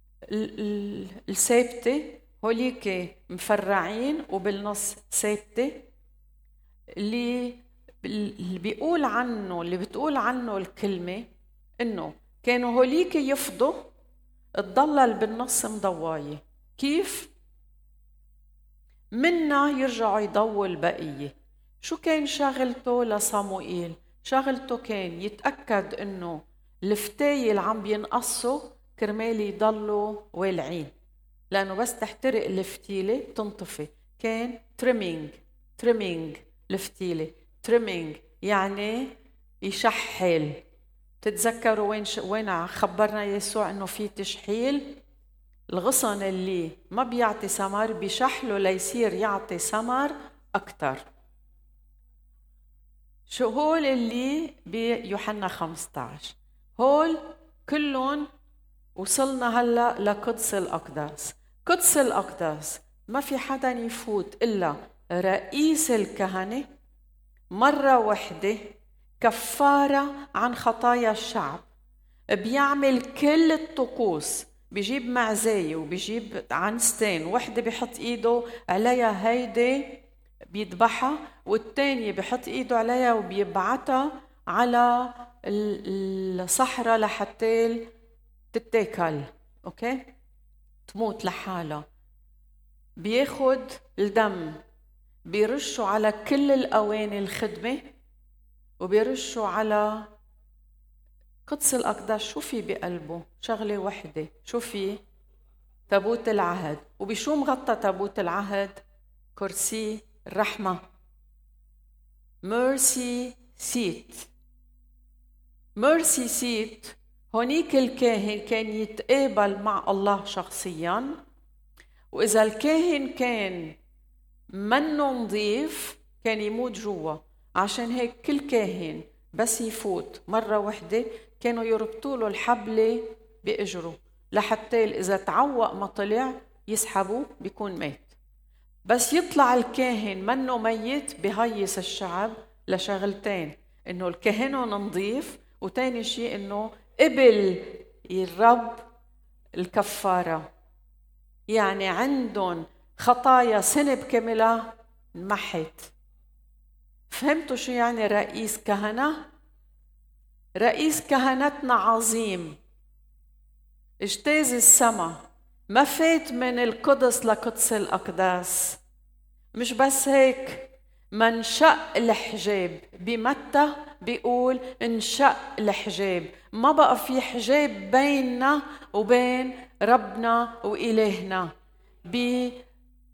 الثابتة هوليك مفرعين وبالنص ثابتة. اللي اللي بيقول عنه اللي بتقول عنه الكلمة إنه كانوا هوليك يفضوا تضلل بالنص مضواية. كيف؟ منا يرجعوا يضووا البقية. شو كان شغلته لصموئيل؟ شغلته كان يتأكد إنه الفتايل اللي عم بينقصوا كرمال يضلوا والعين، لأنه بس تحترق الفتيلة تنطفي. كان تريمينج تريمينج الفتيلة. تريمينج يعني يشحل. تتذكروا وين ش... وين خبرنا يسوع إنه في تشحيل؟ الغصن اللي ما بيعطي ثمر بيشحله ليصير يعطي ثمر أكتر. شو هول اللي بيوحنا خمسة عشر؟ هول كلهم وصلنا هلأ لقدس الأقداس. قدس الأقداس ما في حدا يفوت إلا رئيس الكهنة مرة واحدة كفارة عن خطايا الشعب. بيعمل كل الطقوس، بيجيب معزاية وبيجيب عنستين، واحدة بيحط إيده عليها هيدي بيذبحها، والتانية بيحط إيده عليها وبيبعتها على الصحراء لحتى تتاكل، أوكي؟ تموت لحالها. بياخد الدم بيرشوا على كل الأواني الخدمة، وبيرشوا على قدس الأقداس. شو في بقلبه؟ شغلة وحدة. شو في؟ تابوت العهد. وبشو مغطى تابوت العهد؟ كرسي الرحمة، mercy seat. mercy seat هونيك الكاهن كان يتقابل مع الله شخصياً، وإذا الكاهن كان منه نظيف كان يموت جوا. عشان هيك كل كاهن بس يفوت مرة واحدة كانوا يربطوا له الحبلة بإجره لحتى إذا تعوق ما طلع يسحبوه بيكون مات. بس يطلع الكاهن منه ميت بهيس الشعب لشغلتين: إنه الكاهن نظيف، وتاني شيء إنه قبل الرب الكفارة. يعني عندهم خطايا سنة بكاملة انمحت. فهمتوا شو يعني رئيس كهنة؟ رئيس كهنتنا عظيم، اجتاز السماء، ما فات من القدس لقدس الأقداس. مش بس هيك، ما انشق الحجاب. بمتى بيقول انشق الحجاب، ما بقى في حجاب بيننا وبين ربنا وإلهنا.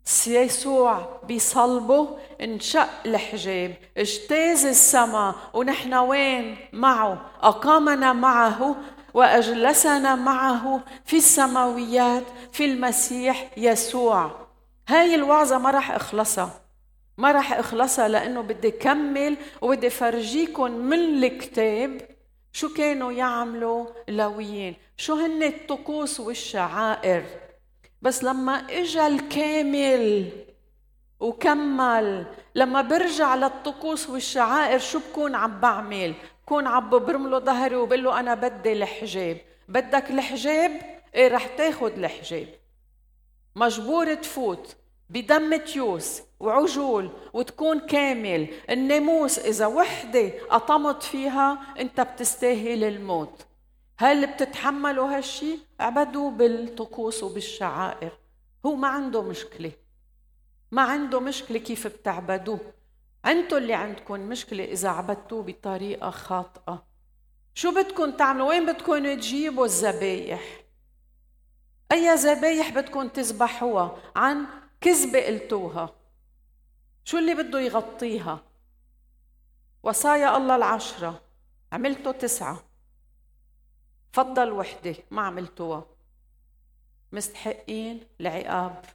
يسوع بصلبه انشق الحجاب، اجتاز السماء، ونحن وين؟ معه. أقامنا معه وأجلسنا معه في السماويات في المسيح يسوع. هاي الوعظة ما راح أخلصها، ما راح أخلصها، لأنه بدي كمل وبدي فرجيكم من الكتاب شو كانوا يعملوا اللاويين، شو هن الطقوس والشعائر. بس لما اجا الكامل وكمل، لما برجع للطقوس والشعائر شو بكون عم بعمل؟ بكون عم برمله ظهري وبقول له أنا بدي الحجاب. بدك الحجاب؟ إيه، رح تاخد الحجاب، مجبور تفوت بدم تيوس وعجول وتكون كامل. الناموس إذا وحدة قطمت فيها أنت بتستاهل الموت. هل بتتحملوا هالشي؟ اعبدوا بالطقوس وبالشعائر. هو ما عنده مشكلة، ما عنده مشكلة كيف بتعبدوه. انتوا اللي عندكم مشكلة إذا عبدتوه بطريقة خاطئة. شو بدكم تعملوا؟ وين بدكم تجيبوا الذبايح؟ أي ذبايح بدكم تذبحوها؟ عن كذبة قلتوها. شو اللي بده يغطيها؟ وصايا الله العشرة عملتوا تسعة، فضل وحدة ما عملتوها، مستحقين العقاب.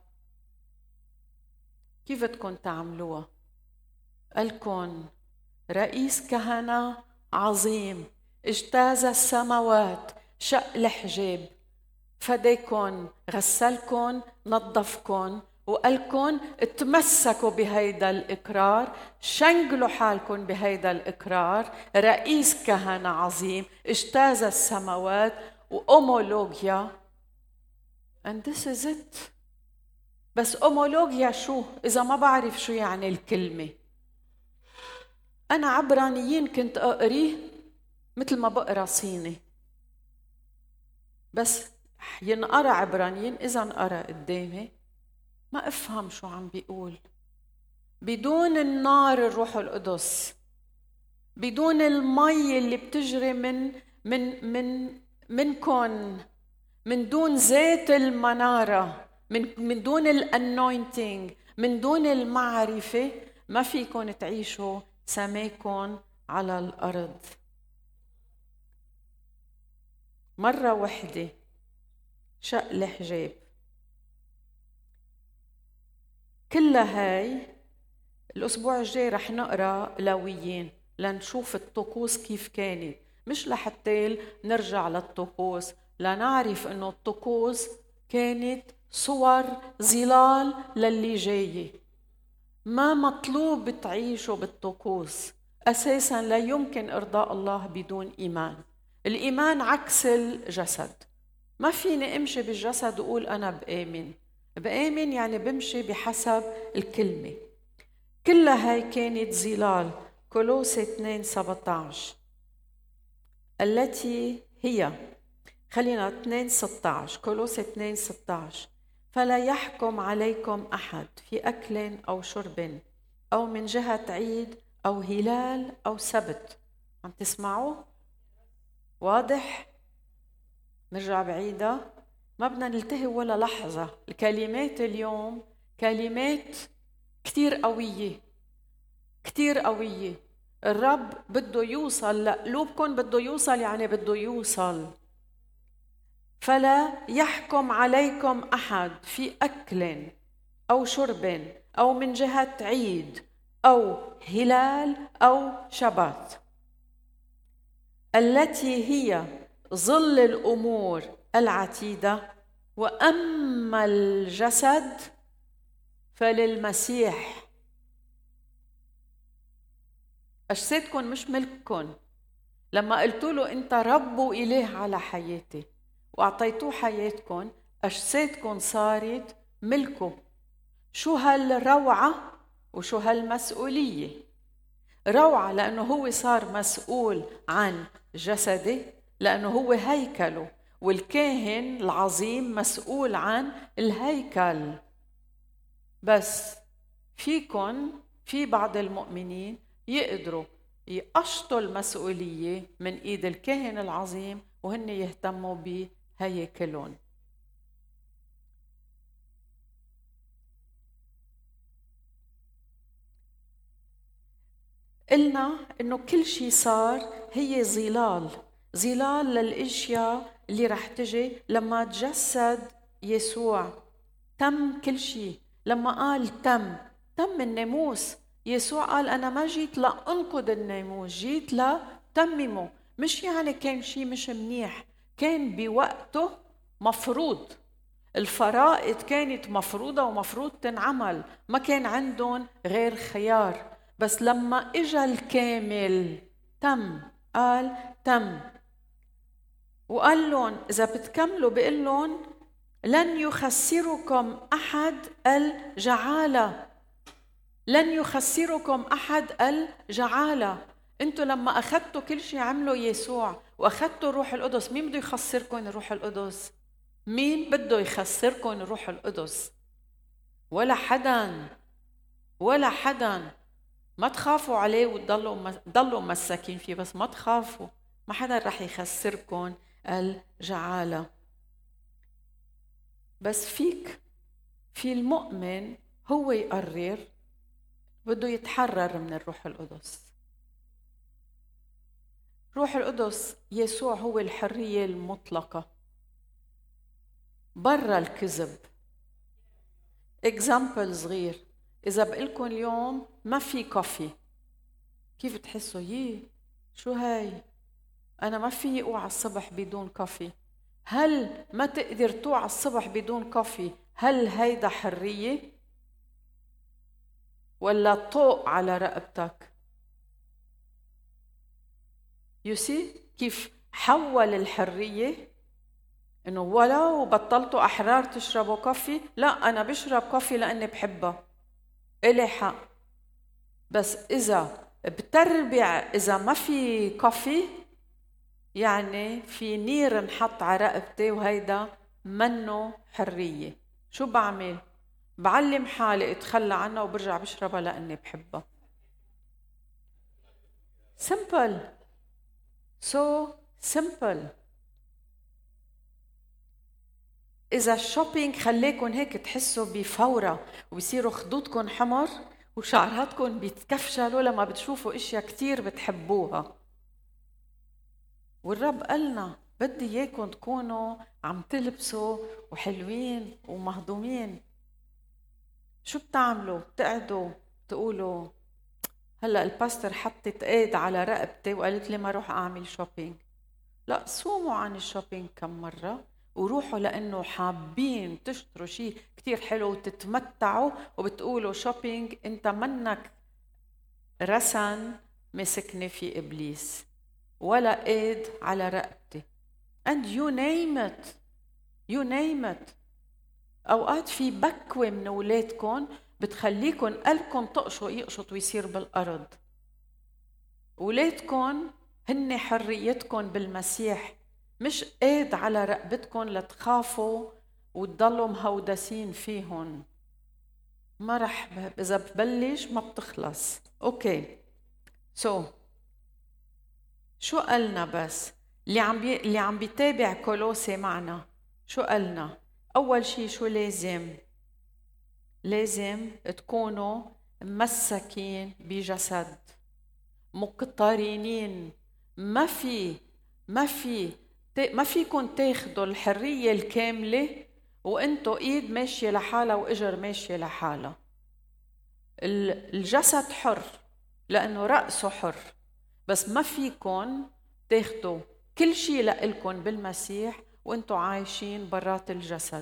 كيف بدكم تعملوها؟ قالكن رئيس كهنة عظيم اجتاز السماوات، شق الحجاب، فديكن، غسلكن، نظفكن، وقالكن اتمسكوا بهيدا الإقرار، شنقلوا حالكن بهيدا الإقرار. رئيس كهنة عظيم اجتاز السماوات وأومولوجيا. and this is it. بس أومولوجيا شو إذا ما بعرف شو يعني الكلمة؟ أنا عبرانيين كنت أقريه مثل ما بقرأ صيني، بس ينقرأ عبرانيين إذا انقرأ قدامي ما أفهم شو عم بيقول. بدون النار الروح القدس، بدون المي اللي بتجري من من من منكن، من دون زيت المنارة، من من دون الانوينتينج، من دون المعرفة، ما فيكن تعيشوا سماكن على الأرض. مرة وحدة شق الحجاب. كلها هاي الأسبوع الجاي رح نقرأ لاويين لنشوف الطقوس كيف كانت، مش لحتى نرجع للطقوس، لنعرف إنه الطقوس كانت صور ظلال للي جاي. ما مطلوب تعيشوا بالطقوس أساساً، لا يمكن إرضاء الله بدون إيمان. الإيمان عكس الجسد. ما فيني أمشي بالجسد وأقول أنا بآمن. بآمن يعني بمشي بحسب الكلمة. كلها هاي كانت ظلال. كولوسي اثنين سبعة عشر التي هي، خلينا اثنين ستة عشر، كولوسي اثنين ستة عشر، فلا يحكم عليكم أحد في أكل أو شرب أو من جهة عيد أو هلال أو سبت. عم تسمعوا؟ واضح؟ نرجع بعيدة، ما بدنا نلتهي ولا لحظة. الكلمات اليوم كلمات كتير قوية، كتير قوية. الرب بده يوصل لقلوبكم، بده يوصل يعني بده يوصل. فلا يحكم عليكم أحد في أكل أو شرب أو من جهة عيد أو هلال أو شبات، التي هي ظل الأمور العتيدة، وأما الجسد فللمسيح. أجسادكم مش ملككم. لما قلتوا له أنت رب وإله على حياتي وأعطيتوه حياتكم، أجسادكم صارت ملكه. شو هالروعة وشو هالمسؤولية؟ روعة لأنه هو صار مسؤول عن جسده، لأنه هو هيكله، والكاهن العظيم مسؤول عن الهيكل. بس فيكن في بعض المؤمنين يقدروا يقشطوا المسؤولية من إيد الكاهن العظيم وهن يهتموا بهيكلهم. قلنا إنه كل شيء صار هي ظلال، ظلال للأشياء اللي رح تجي لما تجسد يسوع. تم كل شيء. لما قال تم، تم الناموس. يسوع قال أنا ما جيت لأنقض الناموس، جيت لتممه. مش يعني كان شيء مش منيح، كان بوقته مفروض. الفرائض كانت مفروضة ومفروض تنعمل، ما كان عندهم غير خيار. بس لما اجا الكامل تم، قال تم. وقال لهم إذا بتكملوا بيقول لهم لن يخسركم أحد الجعالة، لن يخسركم أحد الجعالة. انتوا لما أخذتوا كل شيء عملوا يسوع وأخذتوا الروح القدس، مين بده يخسركم الروح القدس؟ مين بده يخسركم الروح القدس؟ ولا حدا، ولا حدا. ما تخافوا عليه وتضلوا ضلوا مساكين فيه، بس ما تخافوا، ما حدا رح يخسركم الجعالة. بس فيك، في المؤمن هو يقرر بده يتحرر من الروح القدس. روح القدس يسوع هو الحرية المطلقة برا الكذب. اكزامبل صغير، إذا بقلكم اليوم ما في كوفي، كيف تحسوا؟ يي شو هاي، أنا ما في أوعى الصبح بدون كوفي. هل ما تقدر توعى الصبح بدون كوفي؟ هل هيدا حرية ولا طوق على رقبتك؟ يوسي كيف حول الحرية إنه ولو بطلتوا أحرار تشربوا كوفي، لا أنا بشرب كوفي لأني بحبها، إلي حق. بس إذا بتربع، إذا ما في كوفي يعني في نير نحط على رقبتي، وهيدا منه حرية. شو بعمل؟ بعلم حالي اتخلى عنها وبرجع بشربها لأني بحبها. simple, so simple. إذا الشوبينج خليكن هيك تحسوا بفورة وبيصيروا خدودكن حمر وشعراتكن بيتكفشلوا لما بتشوفوا اشياء كتير بتحبوها. والرب قالنا بدي اياكم تكونوا عم تلبسوا وحلوين ومهضومين. شو بتعملوا؟ بتقعدوا تقولوا هلا الباستر حطت ايد على رقبتي وقالت لي ما روح اعمل شوبينج. لا، صوموا عن الشوبينج كم مرة وروحوا، لأنه حابين تشتروا شيء كتير حلو وتتمتعوا وبتقولوا شوبينج. انت منك رسن مسكني في إبليس ولا ايد على رقبتي. and you name it, you name it. أوقات في بكوة من أولادكم بتخليكم قلبكم تقشوا يقشط ويصير بالأرض. أولادكم هن حريتكم بالمسيح، مش قيد على رقبتكم لتخافوا وتضلوا مهودسين فيهم. ما رح ب... إذا ببلش ما بتخلص. أوكي سو so. شو قلنا؟ بس اللي عم بي... اللي عم بيتابع كولوسي معنا شو قلنا؟ أول شيء شو لازم؟ لازم تكونوا مسكين بجسد، مقترنين. ما في ما في ما فيكن تاخدوا الحرية الكاملة وانتو ايد ماشية لحالها واجر ماشية لحالها. الجسد حر لأنه رأسه حر، بس ما فيكن تاخدوا كل شيء لإلكن بالمسيح وانتو عايشين برات الجسد.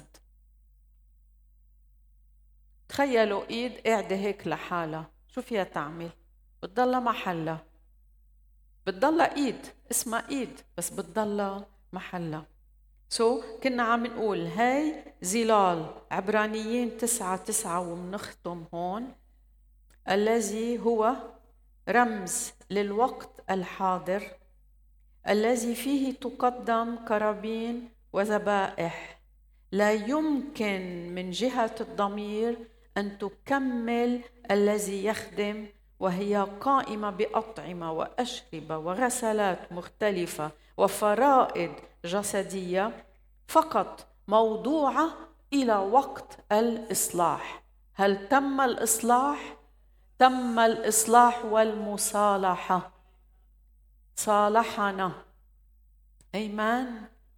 تخيلوا ايد قاعدة هيك لحالها، شو فيها تعمل؟ بتضلها محلها، بتضلها ايد اسمها ايد بس بتضلها محلها. سو so, كنا عم نقول هاي ظلال. عبرانيين تسعة تسعة ومنختم هون. الذي هو رمز للوقت الحاضر الذي فيه تقدم قرابين وذبائح لا يمكن من جهة الضمير أن تكمل الذي يخدم، وهي قائمة بأطعمة وأشربة وغسلات مختلفة وفرائض جسدية فقط موضوعة إلى وقت الإصلاح. هل تم الإصلاح؟ تم الإصلاح والمصالحة، صالحنا. أيمان.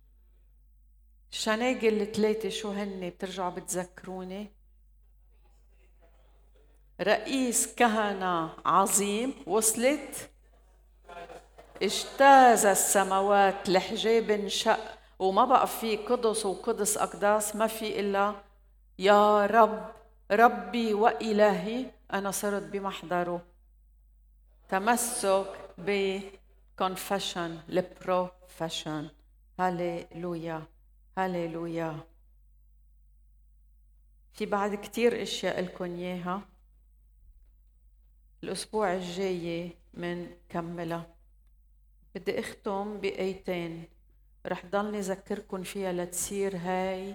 الشناقل الثلاثة شو هن؟ بترجعوا بتذكروني؟ رئيس كهنة عظيم، وصلت؟ اجتاز السماوات، الحجاب انشق وما بقى في قدس وقدس أقداس، ما في إلا يا رب ربي وإلهي. أنا صرت بمحضره. تمسك بكونفشن البروفشن. هاليلويا هاليلويا. في بعد كتير اشياء لكم اياها، الاسبوع الجاي من كملها. بدي اختم بايتين رح ضلني ذكركم فيها لتصير هاي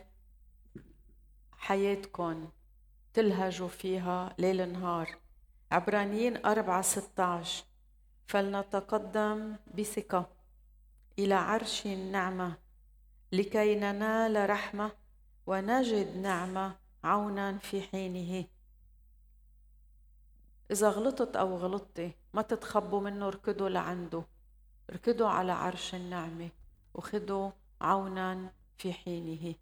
حياتكم تلهجوا فيها ليل نهار. عبرانيين أربعة ستة عشر. فلنتقدم بثقة إلى عرش النعمة لكي ننال رحمة ونجد نعمة عونا في حينه. إذا غلطت أو غلطتي ما تتخبوا منه، ركضوا لعنده، ركضوا على عرش النعمة وخذوا عونا في حينه.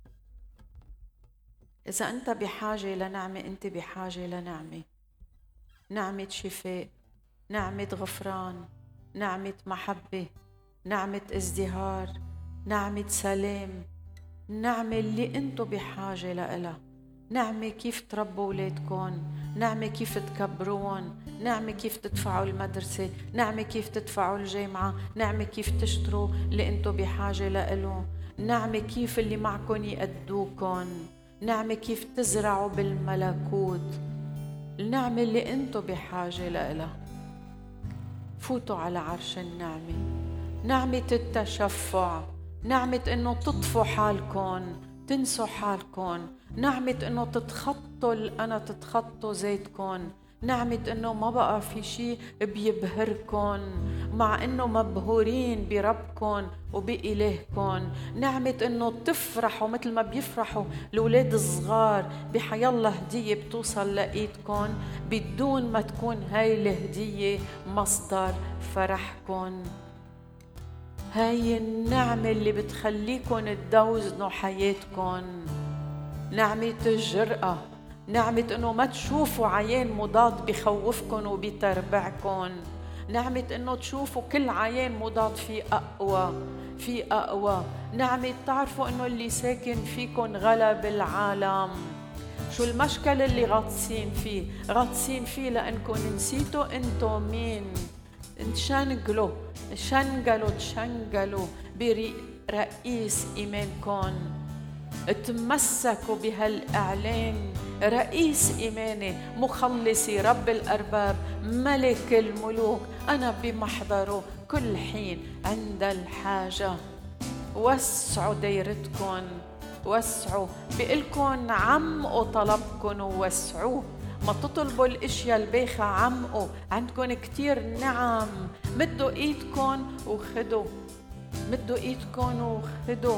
إذا أنت بحاجة لنعمة، أنت بحاجة لنعمة، نعمة شفاء، نعمة غفران، نعمة محبة، نعمة ازدهار، نعمة سلام، نعمة اللي أنتوا بحاجة لها. نعمة كيف تربوا أولادكم، نعمة كيف تكبرون، نعمة كيف تدفعوا المدرسة، نعمة كيف تدفعوا الجامعة، نعمة كيف تشتروا اللي أنتوا بحاجة له، نعمة كيف اللي معكم يقدوكم، نعمة كيف تزرعوا بالملكوت، النعمة اللي أنتوا بحاجة لها. فوتوا على عرش النعمة، نعمة التشفع، نعمة إنه تطفوا حالكم، تنسوا حالكم، نعمة إنه تتخطوا الأنا، تتخطوا ذاتكم، نعمة إنه ما بقى في شيء بيبهركم مع إنه مبهورين بربكم وبإلهكم، نعمة إنه تفرحوا مثل ما بيفرحوا الأولاد الصغار بحيالله هدية بتوصل لإيدكم بدون ما تكون هاي الهدية مصدر فرحكم. هاي النعمة اللي بتخليكم تدوزنوا حياتكم، نعمة الجرأة، نعمة إنه ما تشوفوا عيان مضاد بخوفكم وبتربعكم، نعمة إنه تشوفوا كل عيان مضاد في أقوى في أقوى، نعمة تعرفوا إنه اللي ساكن فيكم غلب العالم. شو المشكلة اللي غاطسين فيه؟ غاطسين فيه لأنكم نسيتوا أنتوا مين. انشنقلوا شنقلوا تشنقلوا برئيس إيمانكم، تمسكوا بهالإعلان: رئيس إيماني، مخلصي، رب الأرباب، ملك الملوك، أنا بمحضره كل حين عند الحاجة. وسعوا دايرتكم، وسعوا، بقلكن عمقوا طلبكن ووسعوه، ما تطلبوا الاشياء البايخة، عمقوا، عندكن كتير نعم، مدوا ايدكن وخدوا، مدوا ايدكن وخدوا.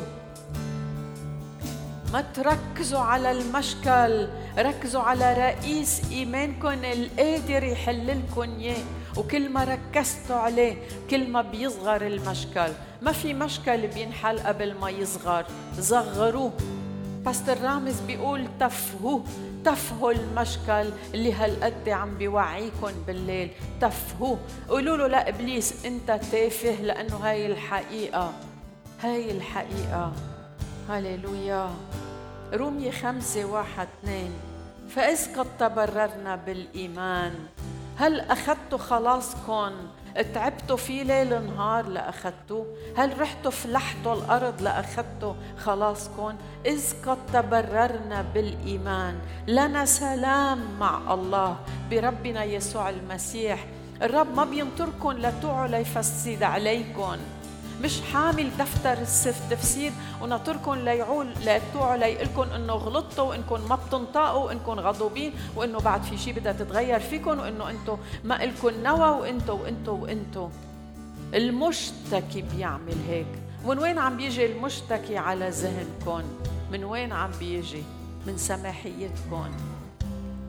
ما تركزوا على المشكل، ركزوا على رئيس إيمانكن القادر يحللكن إياه، وكل ما ركزتوا عليه كل ما بيصغر المشكل. ما في مشكل بينحل قبل ما يصغر، صغروه. باستر رامز بيقول تفهوه، تفهوا المشكل اللي هالقد عم بيوعيكن بالليل، تفهوه. قولوا له: لا إبليس أنت تافه، لأنه هاي الحقيقة، هاي الحقيقة. هاليلويا. رومية خمسة واحد اثنين. فإذ قد تبررنا بالإيمان، هل أخذتوا خلاصكم؟ تعبتوا فيه ليل نهار لأخذتوا؟ هل رحتوا فلحتوا الأرض لأخذتوا خلاصكم؟ إذ قد تبررنا بالإيمان لنا سلام مع الله بربنا يسوع المسيح. الرب ما بينطركم لتوعوا ليفسد عليكم، مش حامل دفتر السف تفسير ونطركم ليعول لتوعوا ليقلكم انه غلطتوا وانكم ما بتنطقوا وانكم غضوبين وانه بعد في شيء بدها تتغير فيكم وانه انتم ما إلكم نوى وانتم وانتم وانتم. المشتكي بيعمل هيك. من وين عم بيجي المشتكي على ذهنكم؟ من وين عم بيجي؟ من سماحيتكم.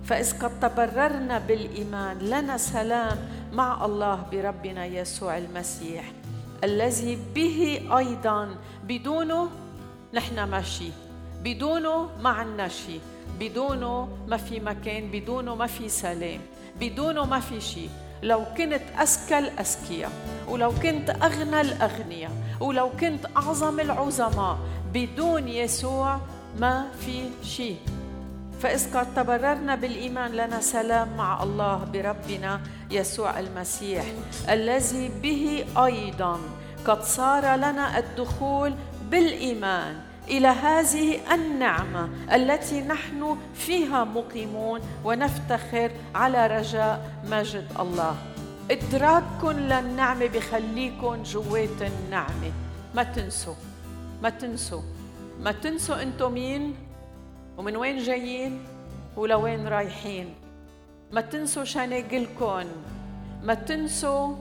فإذ قد تبررنا بالإيمان لنا سلام مع الله بربنا يسوع المسيح، الذي به أيضا بدونه نحن ماشي، بدونه ما عنا شيء، بدونه ما في مكان، بدونه ما في سلام، بدونه ما في شيء. لو كنت أذكى الأذكياء، ولو كنت أغنى الأغنياء، ولو كنت أعظم العظماء، بدون يسوع ما في شيء. فإذ قد تبررنا بالإيمان لنا سلام مع الله بربنا يسوع المسيح، الذي به أيضا قد صار لنا الدخول بالإيمان إلى هذه النعمة التي نحن فيها مقيمون، ونفتخر على رجاء مجد الله. إدراككم للنعمة بخليكم جوات النعمة. ما تنسوا ما تنسوا ما تنسوا أنتم مين ومن وين جايين ولوين رايحين. ما تنسوا شناقلكم، ما تنسوا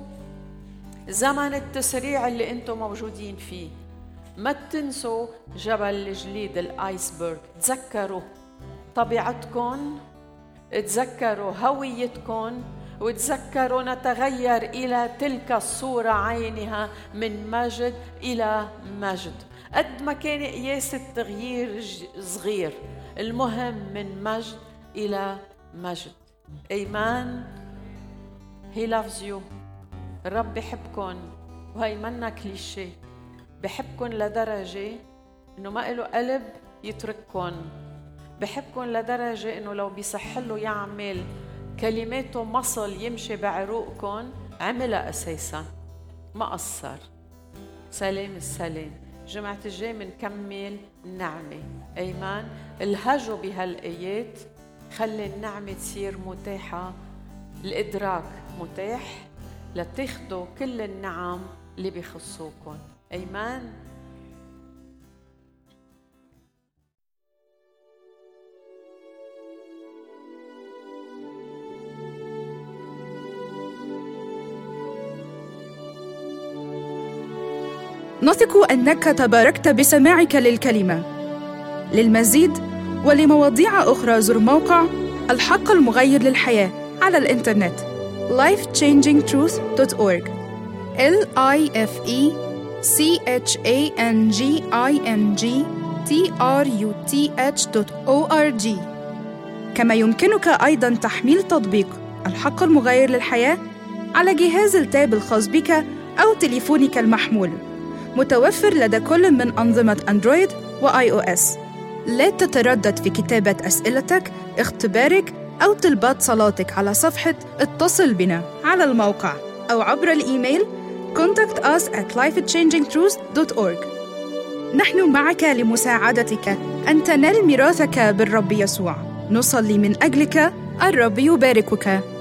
زمن التسريع اللي أنتم موجودين فيه، ما تنسوا جبل الجليد الآيسبرغ. تذكروا طبيعتكم، تذكروا هويتكم، وتذكروا نتغير إلى تلك الصورة عينها من مجد إلى مجد. قد ما كان قياس التغيير صغير، المهم من مجد إلى مجد. إيمان. He loves you. الرب بحبكن، وهي منا كليشيه. بحبكن لدرجة إنه ما إله قلب يترككن. بحبكن لدرجة إنه لو بيصحله يعمل كلماته مصل يمشي بعروقكن عملها أساسا، ما قصر. سلام السلام. جمعة الجاي منكمل النعمة. أيمان. الهجوا بهالآيات، خلي النعمة تصير متاحة، الإدراك متاح لتاخدوا كل النعم اللي بيخصوكم. أيمان. نثق أنك تباركت بسماعك للكلمة. للمزيد ولمواضيع أخرى زر موقع الحق المغير للحياة على الإنترنت life changing truth dot org L I F E C H A N G I N G T R U T H dot org. كما يمكنك أيضاً تحميل تطبيق الحق المغير للحياة على جهاز التاب الخاص بك أو تليفونك المحمول، متوفر لدى كل من أنظمة أندرويد وآي أو إس. لا تتردد في كتابة أسئلتك، اختبارك أو طلبات صلاتك على صفحة اتصل بنا على الموقع أو عبر الإيميل contact us at life changing truth dot org. نحن معك لمساعدتك أن تنال ميراثك بالرب يسوع. نصلي من أجلك. الرب يباركك.